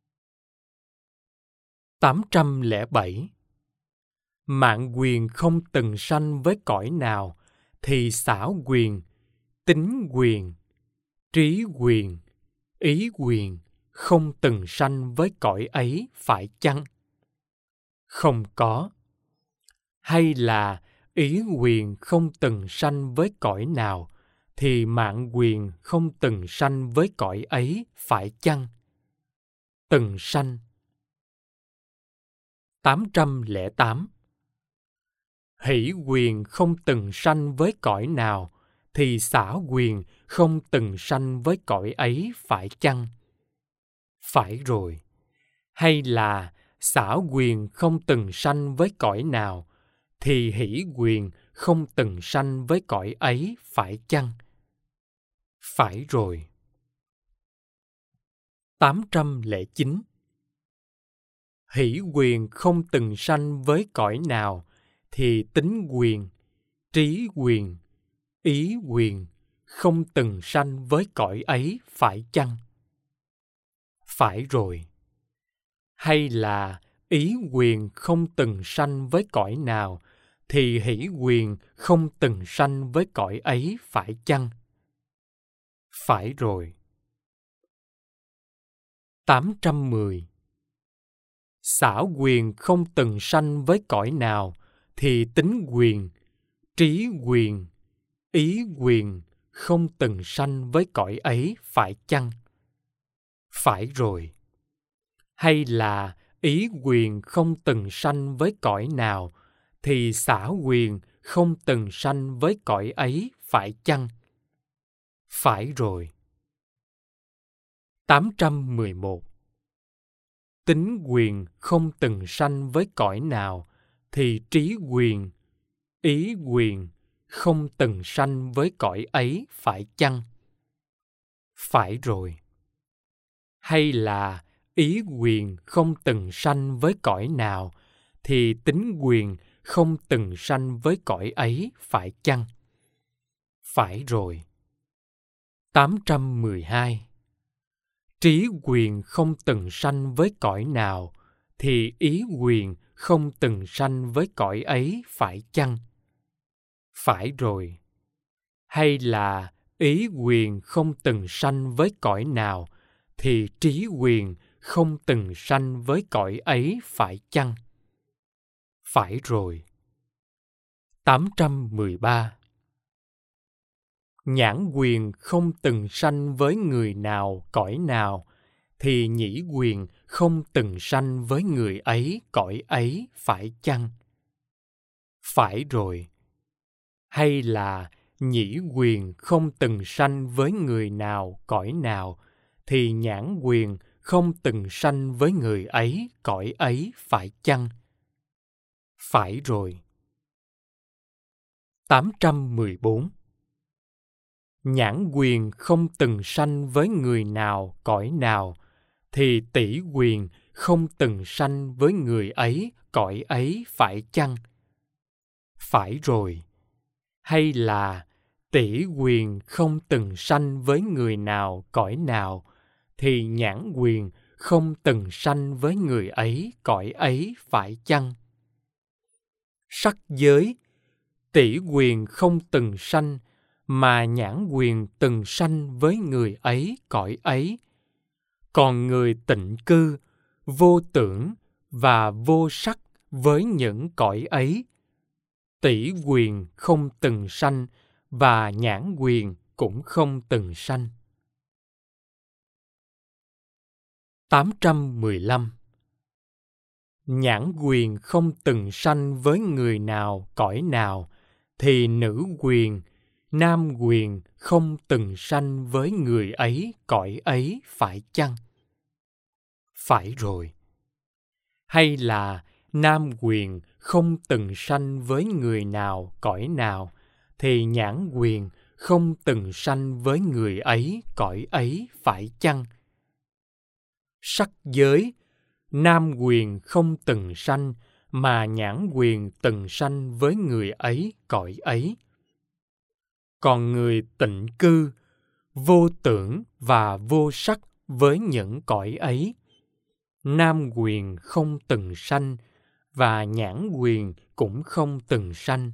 tám trăm lẻ bảy. Mạn quyền không từng sanh với cõi nào, thì xảo quyền, tính quyền, trí quyền, ý quyền không từng sanh với cõi ấy, phải chăng? Không có. Hay là ý quyền không từng sanh với cõi nào, thì mạn quyền không từng sanh với cõi ấy, phải chăng? Từng sanh. tám trăm lẻ tám. Hỷ quyền không từng sanh với cõi nào, thì xảo quyền không từng sanh với cõi ấy, phải chăng? Phải rồi. Hay là xảo quyền không từng sanh với cõi nào, thì hỷ quyền không từng sanh với cõi ấy, phải chăng? Phải rồi. tám trăm lẻ chín. Hỷ quyền không từng sanh với cõi nào, thì tính quyền, trí quyền, ý quyền không từng sanh với cõi ấy, phải chăng? Phải rồi. Hay là ý quyền không từng sanh với cõi nào, thì hỷ quyền không từng sanh với cõi ấy, phải chăng? Phải rồi. tám trăm mười. Xảo quyền không từng sanh với cõi nào, thì tính quyền, trí quyền, ý quyền không từng sanh với cõi ấy, phải chăng? Phải rồi. Hay là ý quyền không từng sanh với cõi nào, thì xảo quyền không từng sanh với cõi ấy, phải chăng? Phải rồi. tám trăm mười một. Tính quyền không từng sanh với cõi nào, thì trí quyền, ý quyền không từng sanh với cõi ấy, phải chăng? Phải rồi. Hay là ý quyền không từng sanh với cõi nào, thì tính quyền không từng sanh với cõi ấy, phải chăng? Phải rồi. tám trăm mười hai. Trí quyền không từng sanh với cõi nào, thì ý quyền không từng sanh với cõi ấy, phải chăng? Phải rồi. Hay là ý quyền không từng sanh với cõi nào, thì trí quyền không từng sanh với cõi ấy, phải chăng? Phải rồi. tám trăm mười ba. Nhãn quyền không từng sanh với người nào, cõi nào, thì nhĩ quyền không từng sanh với người ấy, cõi ấy, phải chăng? Phải rồi. Hay là nhĩ quyền không từng sanh với người nào, cõi nào, thì nhãn quyền không từng sanh với người ấy, cõi ấy, phải chăng? Phải rồi. tám trăm mười bốn. Nhãn quyền không từng sanh với người nào, cõi nào, thì tỷ quyền không từng sanh với người ấy, cõi ấy, phải chăng? Phải rồi. Hay là tỷ quyền không từng sanh với người nào, cõi nào, thì nhãn quyền không từng sanh với người ấy, cõi ấy, phải chăng? Sắc giới, tỷ quyền không từng sanh, mà nhãn quyền từng sanh với người ấy, cõi ấy. Còn người tịnh cư, vô tưởng và vô sắc với những cõi ấy, tỷ quyền không từng sanh và nhãn quyền cũng không từng sanh. tám trăm mười lăm. Nhãn quyền không từng sanh với người nào, cõi nào, thì nữ quyền, nam quyền không từng sanh với người ấy, cõi ấy, phải chăng? Phải rồi. Hay là nam quyền không từng sanh với người nào, cõi nào, thì nhãn quyền không từng sanh với người ấy, cõi ấy, phải chăng? Sắc giới, nam quyền không từng sanh, mà nhãn quyền từng sanh với người ấy, cõi ấy. Còn người tịnh cư, vô tưởng và vô sắc với những cõi ấy, nam quyền không từng sanh và nhãn quyền cũng không từng sanh.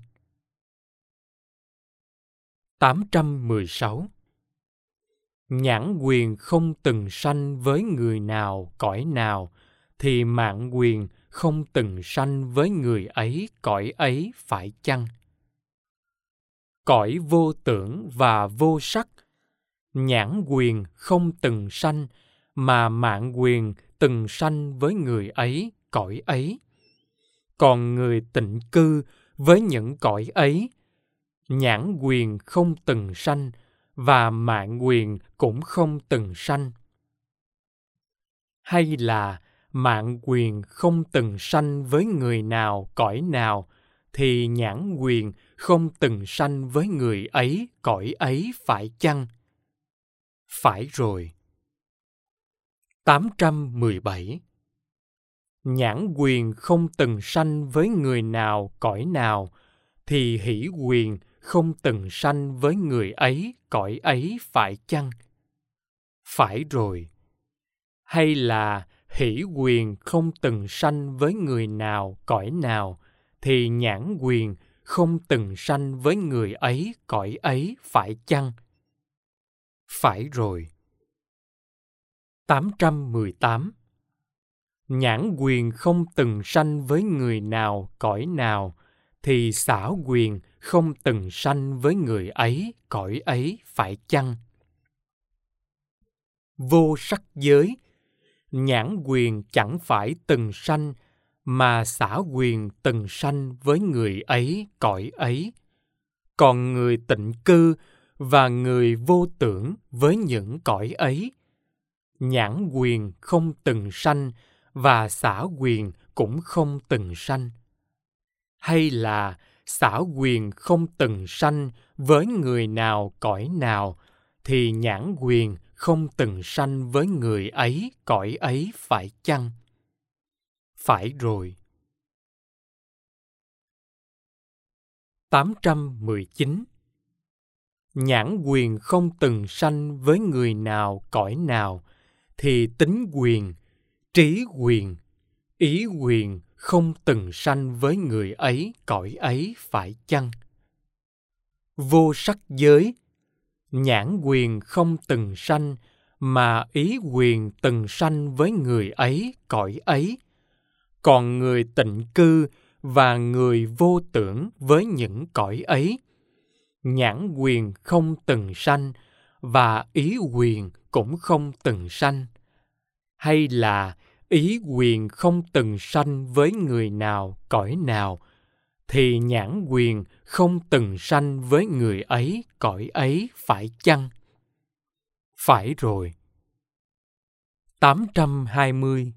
tám trăm mười sáu. Nhãn quyền không từng sanh với người nào, cõi nào, thì mạng quyền không từng sanh với người ấy, cõi ấy, phải chăng? Cõi vô tưởng và vô sắc, nhãn quyền không từng sanh, mà mạng quyền từng sanh với người ấy, cõi ấy. Còn người tịnh cư với những cõi ấy, nhãn quyền không từng sanh và mạng quyền cũng không từng sanh. Hay là mạng quyền không từng sanh với người nào, cõi nào, thì nhãn quyền không từng sanh với người ấy, cõi ấy, phải chăng? Phải rồi. tám trăm mười bảy. Nhãn quyền không từng sanh với người nào, cõi nào, thì hỷ quyền không từng sanh với người ấy, cõi ấy, phải chăng? Phải rồi. Hay là hỷ quyền không từng sanh với người nào, cõi nào, thì nhãn quyền không từng sanh với người ấy, cõi ấy, phải chăng? Phải rồi. tám trăm mười tám. Nhãn quyền không từng sanh với người nào, cõi nào, thì xảo quyền không từng sanh với người ấy, cõi ấy, phải chăng? Vô sắc giới, nhãn quyền chẳng phải từng sanh, mà xảo quyền từng sanh với người ấy, cõi ấy. Còn người tịnh cư và người vô tưởng với những cõi ấy, nhãn quyền không từng sanh và xảo quyền cũng không từng sanh. Hay là xảo quyền không từng sanh với người nào, cõi nào, thì nhãn quyền không từng sanh với người ấy, cõi ấy phải chăng? Phải rồi. tám trăm mười chín. Nhãn quyền không từng sanh với người nào, cõi nào, thì tính quyền, trí quyền, ý quyền không từng sanh với người ấy, cõi ấy phải chăng? Vô sắc giới, nhãn quyền không từng sanh, mà ý quyền từng sanh với người ấy, cõi ấy. Còn người tịnh cư và người vô tưởng với những cõi ấy, nhãn quyền không từng sanh, và ý quyền cũng không từng sanh. Hay là ý quyền không từng sanh với người nào, cõi nào, thì nhãn quyền không từng sanh với người ấy, cõi ấy phải chăng? Phải rồi. tám trăm hai mươi.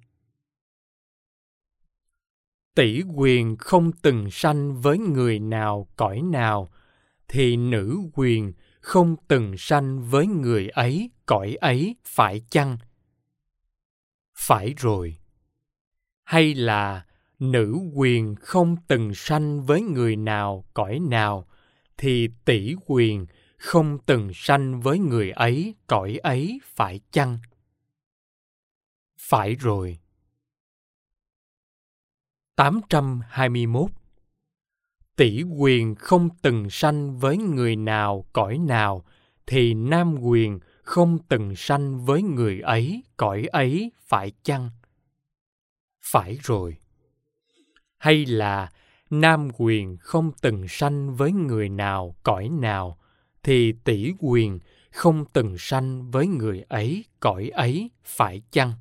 Tỷ quyền không từng sanh với người nào, cõi nào, thì nữ quyền không từng sanh với người ấy, cõi ấy phải chăng? Phải rồi. Hay là nữ quyền không từng sanh với người nào, cõi nào, thì tỷ quyền không từng sanh với người ấy, cõi ấy phải chăng? Phải rồi. tám trăm hai mươi mốt. Tỷ quyền không từng sanh với người nào, cõi nào, thì nam quyền không từng sanh với người ấy, cõi ấy phải chăng? Phải rồi. Hay là nam quyền không từng sanh với người nào, cõi nào, thì tỷ quyền không từng sanh với người ấy, cõi ấy phải chăng?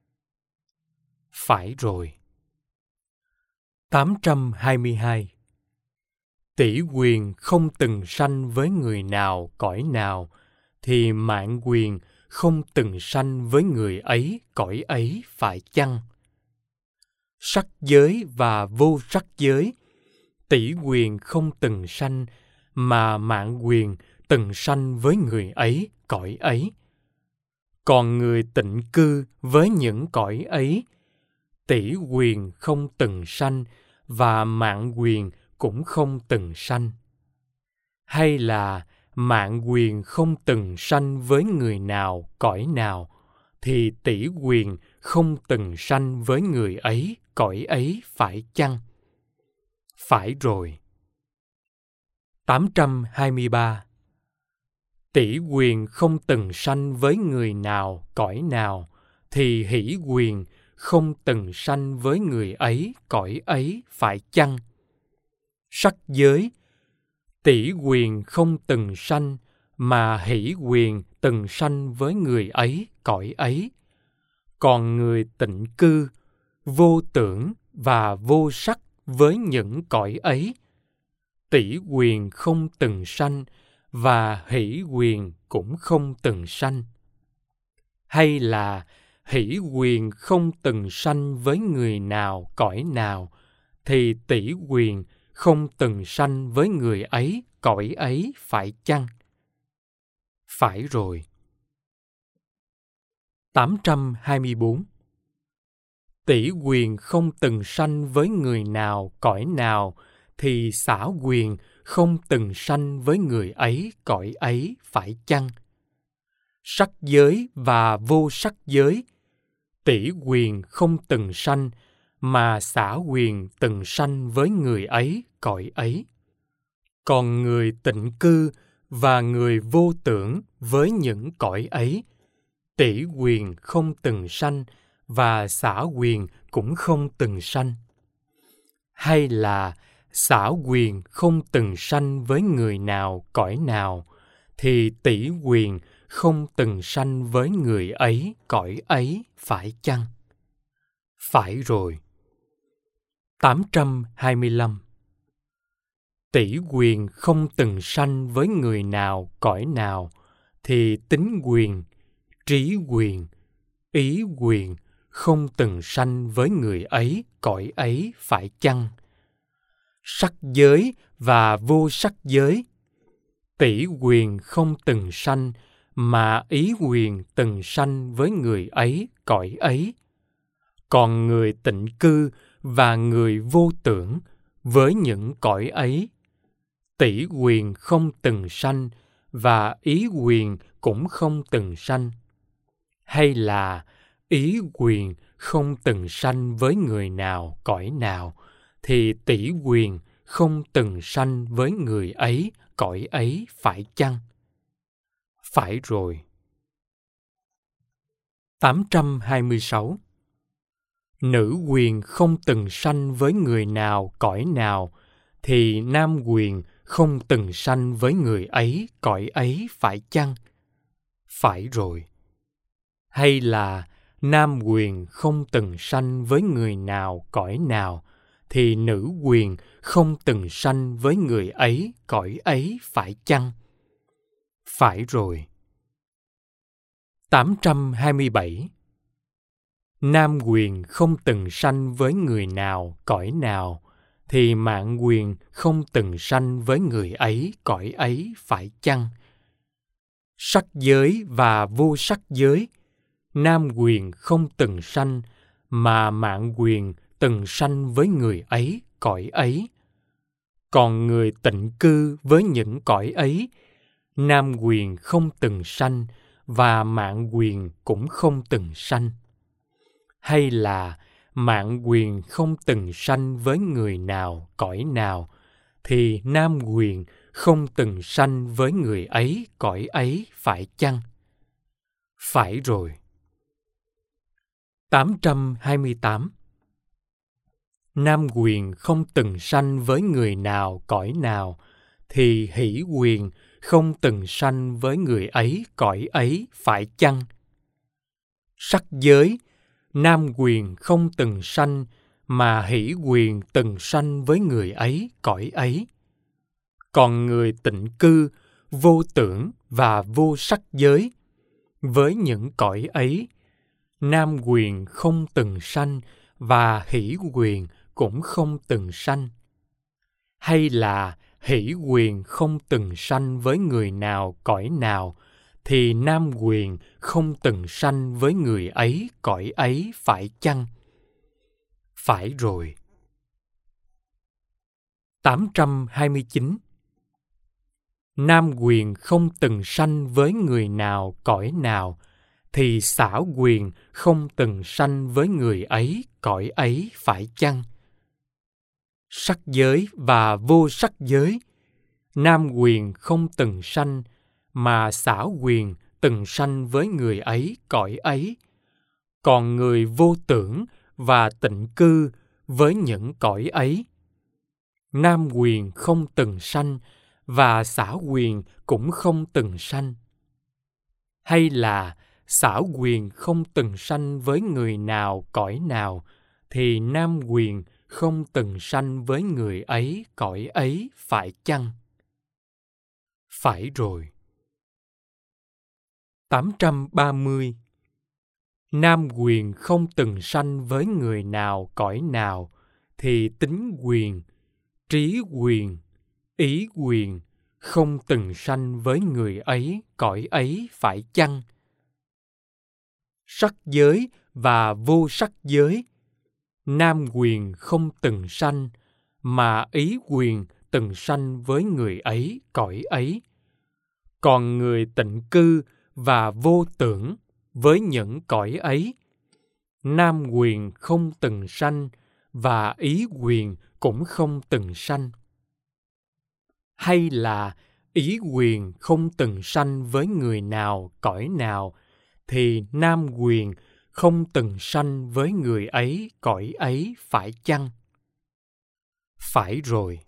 Phải rồi. tám trăm hai mươi hai. Tỷ quyền không từng sanh với người nào, cõi nào, thì mạn quyền không từng sanh với người ấy, cõi ấy phải chăng? Sắc giới và vô sắc giới, tỷ quyền không từng sanh, mà mạn quyền từng sanh với người ấy, cõi ấy. Còn người tịnh cư với những cõi ấy, tỷ quyền không từng sanh, và mạn quyền cũng không từng sanh. Hay là mạn quyền không từng sanh với người nào, cõi nào, thì tỷ quyền không từng sanh với người ấy, cõi ấy phải chăng? Phải rồi. tám trăm hai mươi ba. Tỷ quyền không từng sanh với người nào, cõi nào, thì hỷ quyền không từng sanh với người ấy, cõi ấy phải chăng? Sắc giới, tỷ quyền không từng sanh, mà hỷ quyền từng sanh với người ấy, cõi ấy. Còn người tịnh cư, vô tưởng và vô sắc với những cõi ấy, tỷ quyền không từng sanh, và hỷ quyền cũng không từng sanh. Hay là hỷ quyền không từng sanh với người nào, cõi nào, thì tỷ quyền không từng sanh với người ấy, cõi ấy phải chăng? Phải rồi. tám trăm hai mươi bốn. Tỷ quyền không từng sanh với người nào, cõi nào, thì xả quyền không từng sanh với người ấy, cõi ấy phải chăng? Sắc giới và vô sắc giới, tỷ quyền không từng sanh, mà xả quyền từng sanh với người ấy, cõi ấy. Còn người tịnh cư và người vô tưởng với những cõi ấy, tỷ quyền không từng sanh, và xả quyền cũng không từng sanh. Hay là xả quyền không từng sanh với người nào, cõi nào, thì tỷ quyền không từng sanh với người ấy, cõi ấy phải chăng? Phải rồi. tám trăm hai mươi lăm. Tỷ quyền không từng sanh với người nào, cõi nào, thì tính quyền, trí quyền, ý quyền không từng sanh với người ấy, cõi ấy phải chăng? Sắc giới và vô sắc giới, tỷ quyền không từng sanh, mà ý quyền từng sanh với người ấy cõi ấy. Còn người tịnh cư và người vô tưởng với những cõi ấy, tỷ quyền không từng sanh và ý quyền cũng không từng sanh. Hay là ý quyền không từng sanh với người nào cõi nào, thì tỷ quyền không từng sanh với người ấy cõi ấy phải chăng? Phải rồi. tám trăm hai mươi sáu. Nữ quyền không từng sanh với người nào cõi nào, thì nam quyền không từng sanh với người ấy cõi ấy phải chăng? Phải rồi. Hay là nam quyền không từng sanh với người nào cõi nào, thì nữ quyền không từng sanh với người ấy cõi ấy phải chăng? Phải rồi. tám trăm hai mươi bảy. Nam quyền không từng sanh với người nào cõi nào, thì mạn quyền không từng sanh với người ấy cõi ấy phải chăng? Sắc giới và vô sắc giới, nam quyền không từng sanh, mà mạn quyền từng sanh với người ấy cõi ấy. Còn người tịnh cư với những cõi ấy, nam quyền không từng sanh và mạn quyền cũng không từng sanh. Hay là mạn quyền không từng sanh với người nào cõi nào, thì nam quyền không từng sanh với người ấy cõi ấy phải chăng? Phải rồi. tám trăm hai mươi tám. Nam quyền không từng sanh với người nào cõi nào, thì hỷ quyền không từng sanh với người ấy cõi ấy phải chăng? Sắc giới, nam quyền không từng sanh, mà hỷ quyền từng sanh với người ấy cõi ấy. Còn người tịnh cư, vô tưởng và vô sắc giới, với những cõi ấy, nam quyền không từng sanh và hỷ quyền cũng không từng sanh. Hay là hỷ quyền không từng sanh với người nào cõi nào, thì nam quyền không từng sanh với người ấy cõi ấy phải chăng? Phải rồi. tám trăm hai mươi chín. Nam quyền không từng sanh với người nào cõi nào, thì xảo quyền không từng sanh với người ấy cõi ấy phải chăng? Sắc giới và vô sắc giới, nam quyền không từng sanh, mà xảo quyền từng sanh với người ấy cõi ấy. Còn người vô tưởng và tịnh cư với những cõi ấy, nam quyền không từng sanh và xảo quyền cũng không từng sanh. Hay là xảo quyền không từng sanh với người nào cõi nào, thì nam quyền không từng sanh với người ấy cõi ấy phải chăng? Phải rồi. tám trăm ba mươi. Nam quyền không từng sanh với người nào cõi nào, thì tính quyền, trí quyền, ý quyền không từng sanh với người ấy cõi ấy phải chăng? Sắc giới và vô sắc giới, nam quyền không từng sanh, mà ý quyền từng sanh với người ấy cõi ấy. Còn người tịnh cư và vô tưởng với những cõi ấy, nam quyền không từng sanh và ý quyền cũng không từng sanh. Hay là ý quyền không từng sanh với người nào cõi nào, thì nam quyền không từng sanh với người ấy cõi ấy phải chăng? Phải rồi.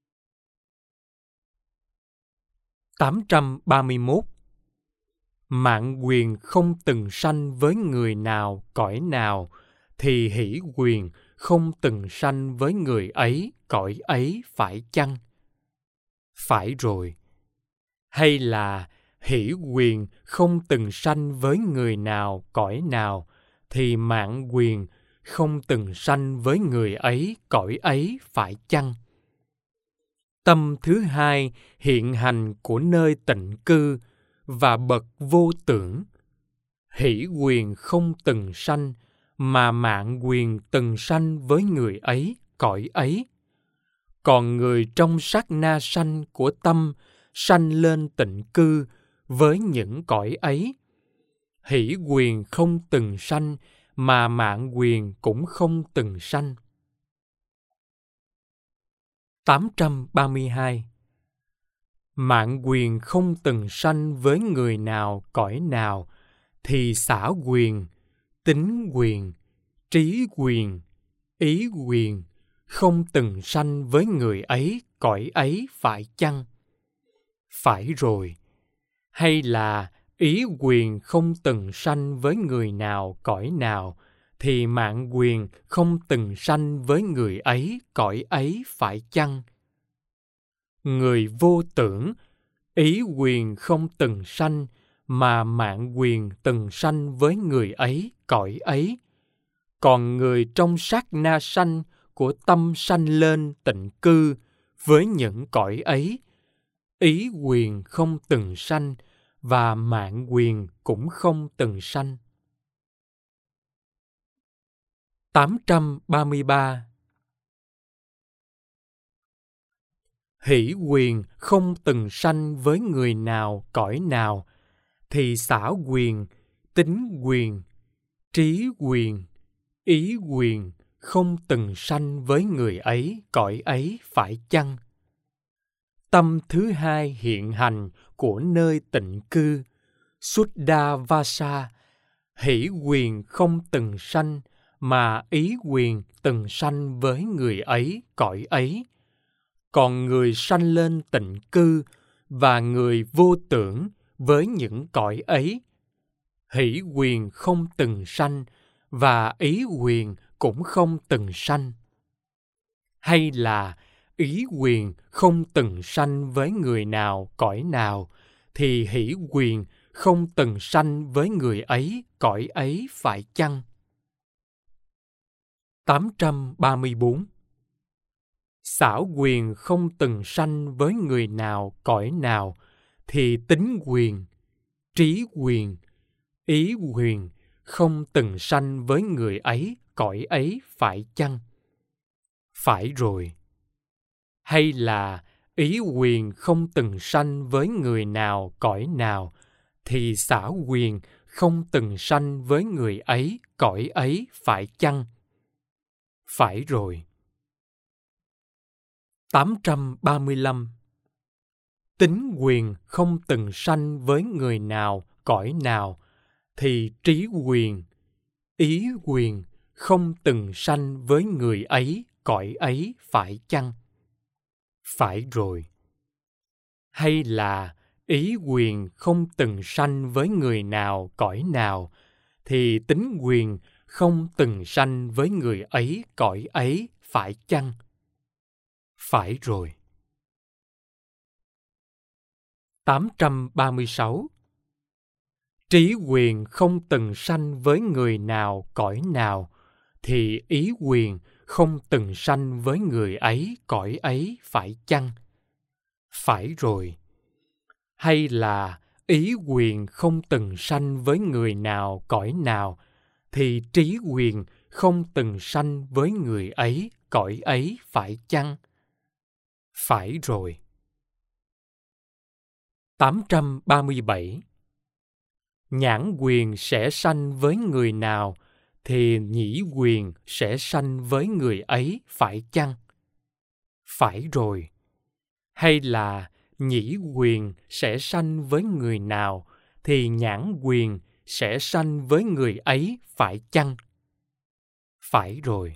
tám trăm ba mươi mốt. Mạn quyền không từng sanh với người nào cõi nào, thì hỷ quyền không từng sanh với người ấy cõi ấy phải chăng? Phải rồi. Hay là hỷ quyền không từng sanh với người nào cõi nào, thì mạn quyền không từng sanh với người ấy cõi ấy phải chăng? Tâm thứ hai hiện hành của nơi tịnh cư và bậc vô tưởng. Hỷ quyền không từng sanh, mà mạng quyền từng sanh với người ấy, cõi ấy. Còn người trong sát na sanh của tâm sanh lên tịnh cư với những cõi ấy. Hỷ quyền không từng sanh, mà mạng quyền cũng không từng sanh. tám trăm ba mươi hai. Mạng quyền không từng sanh với người nào, cõi nào, thì xả quyền, tính quyền, trí quyền, ý quyền không từng sanh với người ấy, cõi ấy, phải chăng? Phải rồi. Hay là ý quyền không từng sanh với người nào, cõi nào, thì mạng quyền không từng sanh với người ấy, cõi ấy, phải chăng? Người vô tưởng, ý quyền không từng sanh, mà mạng quyền từng sanh với người ấy, cõi ấy. Còn người trong sát na sanh của tâm sanh lên tịnh cư với những cõi ấy, ý quyền không từng sanh, và mạng quyền cũng không từng sanh. tám trăm ba mươi ba. Hỷ quyền không từng sanh với người nào, cõi nào, thì xả quyền, tính quyền, trí quyền, ý quyền không từng sanh với người ấy, cõi ấy, phải chăng? Tâm thứ hai hiện hành của nơi tịnh cư, Suddha Vasa, hỷ quyền không từng sanh, mà ý quyền từng sanh với người ấy, cõi ấy. Còn người sanh lên tịnh cư và người vô tưởng với những cõi ấy, hỷ quyền không từng sanh, và ý quyền cũng không từng sanh. Hay là ý quyền không từng sanh với người nào, cõi nào, thì hỷ quyền không từng sanh với người ấy, cõi ấy, phải chăng? tám trăm ba mươi bốn. Xảo quyền không từng sanh với người nào, cõi nào, thì tính quyền, trí quyền, ý quyền không từng sanh với người ấy, cõi ấy, phải chăng? Phải rồi. Hay là ý quyền không từng sanh với người nào, cõi nào, thì xảo quyền không từng sanh với người ấy, cõi ấy, phải chăng? Phải rồi. tám trăm ba mươi lăm. Tính quyền không từng sanh với người nào, cõi nào, thì trí quyền, ý quyền không từng sanh với người ấy, cõi ấy, phải chăng? Phải rồi. Hay là ý quyền không từng sanh với người nào, cõi nào, thì tính quyền không từng sanh với người ấy, cõi ấy, phải chăng? Phải rồi. tám trăm ba mươi sáu. Trí quyền không từng sanh với người nào, cõi nào, thì ý quyền không từng sanh với người ấy, cõi ấy, phải chăng? Phải rồi. Hay là ý quyền không từng sanh với người nào, cõi nào, thì trí quyền không từng sanh với người ấy, cõi ấy, phải chăng? Phải rồi. tám trăm ba mươi bảy. Nhãn quyền sẽ sanh với người nào, thì nhĩ quyền sẽ sanh với người ấy, phải chăng? Phải rồi. Hay là nhĩ quyền sẽ sanh với người nào, thì nhãn quyền sẽ sanh với người ấy, phải chăng? Phải rồi.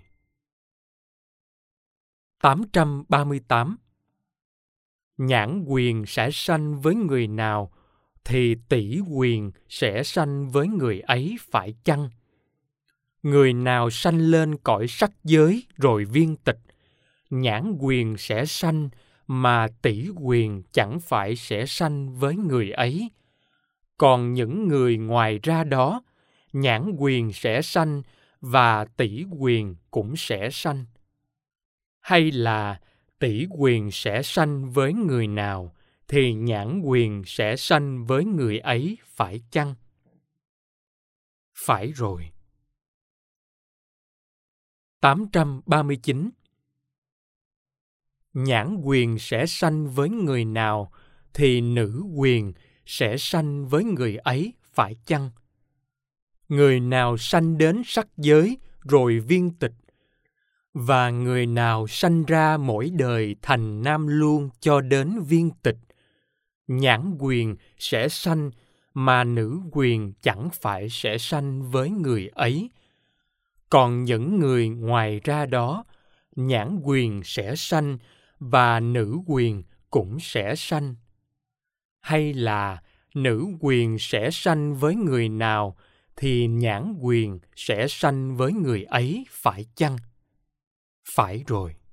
tám trăm ba mươi tám. Nhãn quyền sẽ sanh với người nào, thì tỷ quyền sẽ sanh với người ấy, phải chăng? Người nào sanh lên cõi sắc giới rồi viên tịch, nhãn quyền sẽ sanh, mà tỷ quyền chẳng phải sẽ sanh với người ấy. Còn những người ngoài ra đó, nhãn quyền sẽ sanh, và tỷ quyền cũng sẽ sanh. Hay là tỷ quyền sẽ sanh với người nào, thì nhãn quyền sẽ sanh với người ấy, phải chăng? Phải rồi. tám trăm ba mươi chín. Nhãn quyền sẽ sanh với người nào thì nữ quyền sẽ sanh với người ấy, phải chăng? Người nào sanh đến sắc giới rồi viên tịch, và người nào sanh ra mỗi đời thành nam luôn cho đến viên tịch, nhãn quyền sẽ sanh mà nữ quyền chẳng phải sẽ sanh với người ấy. Còn những người ngoài ra đó, nhãn quyền sẽ sanh và nữ quyền cũng sẽ sanh. Hay là nữ quyền sẽ sanh với người nào thì nhãn quyền sẽ sanh với người ấy, phải chăng? Phải rồi.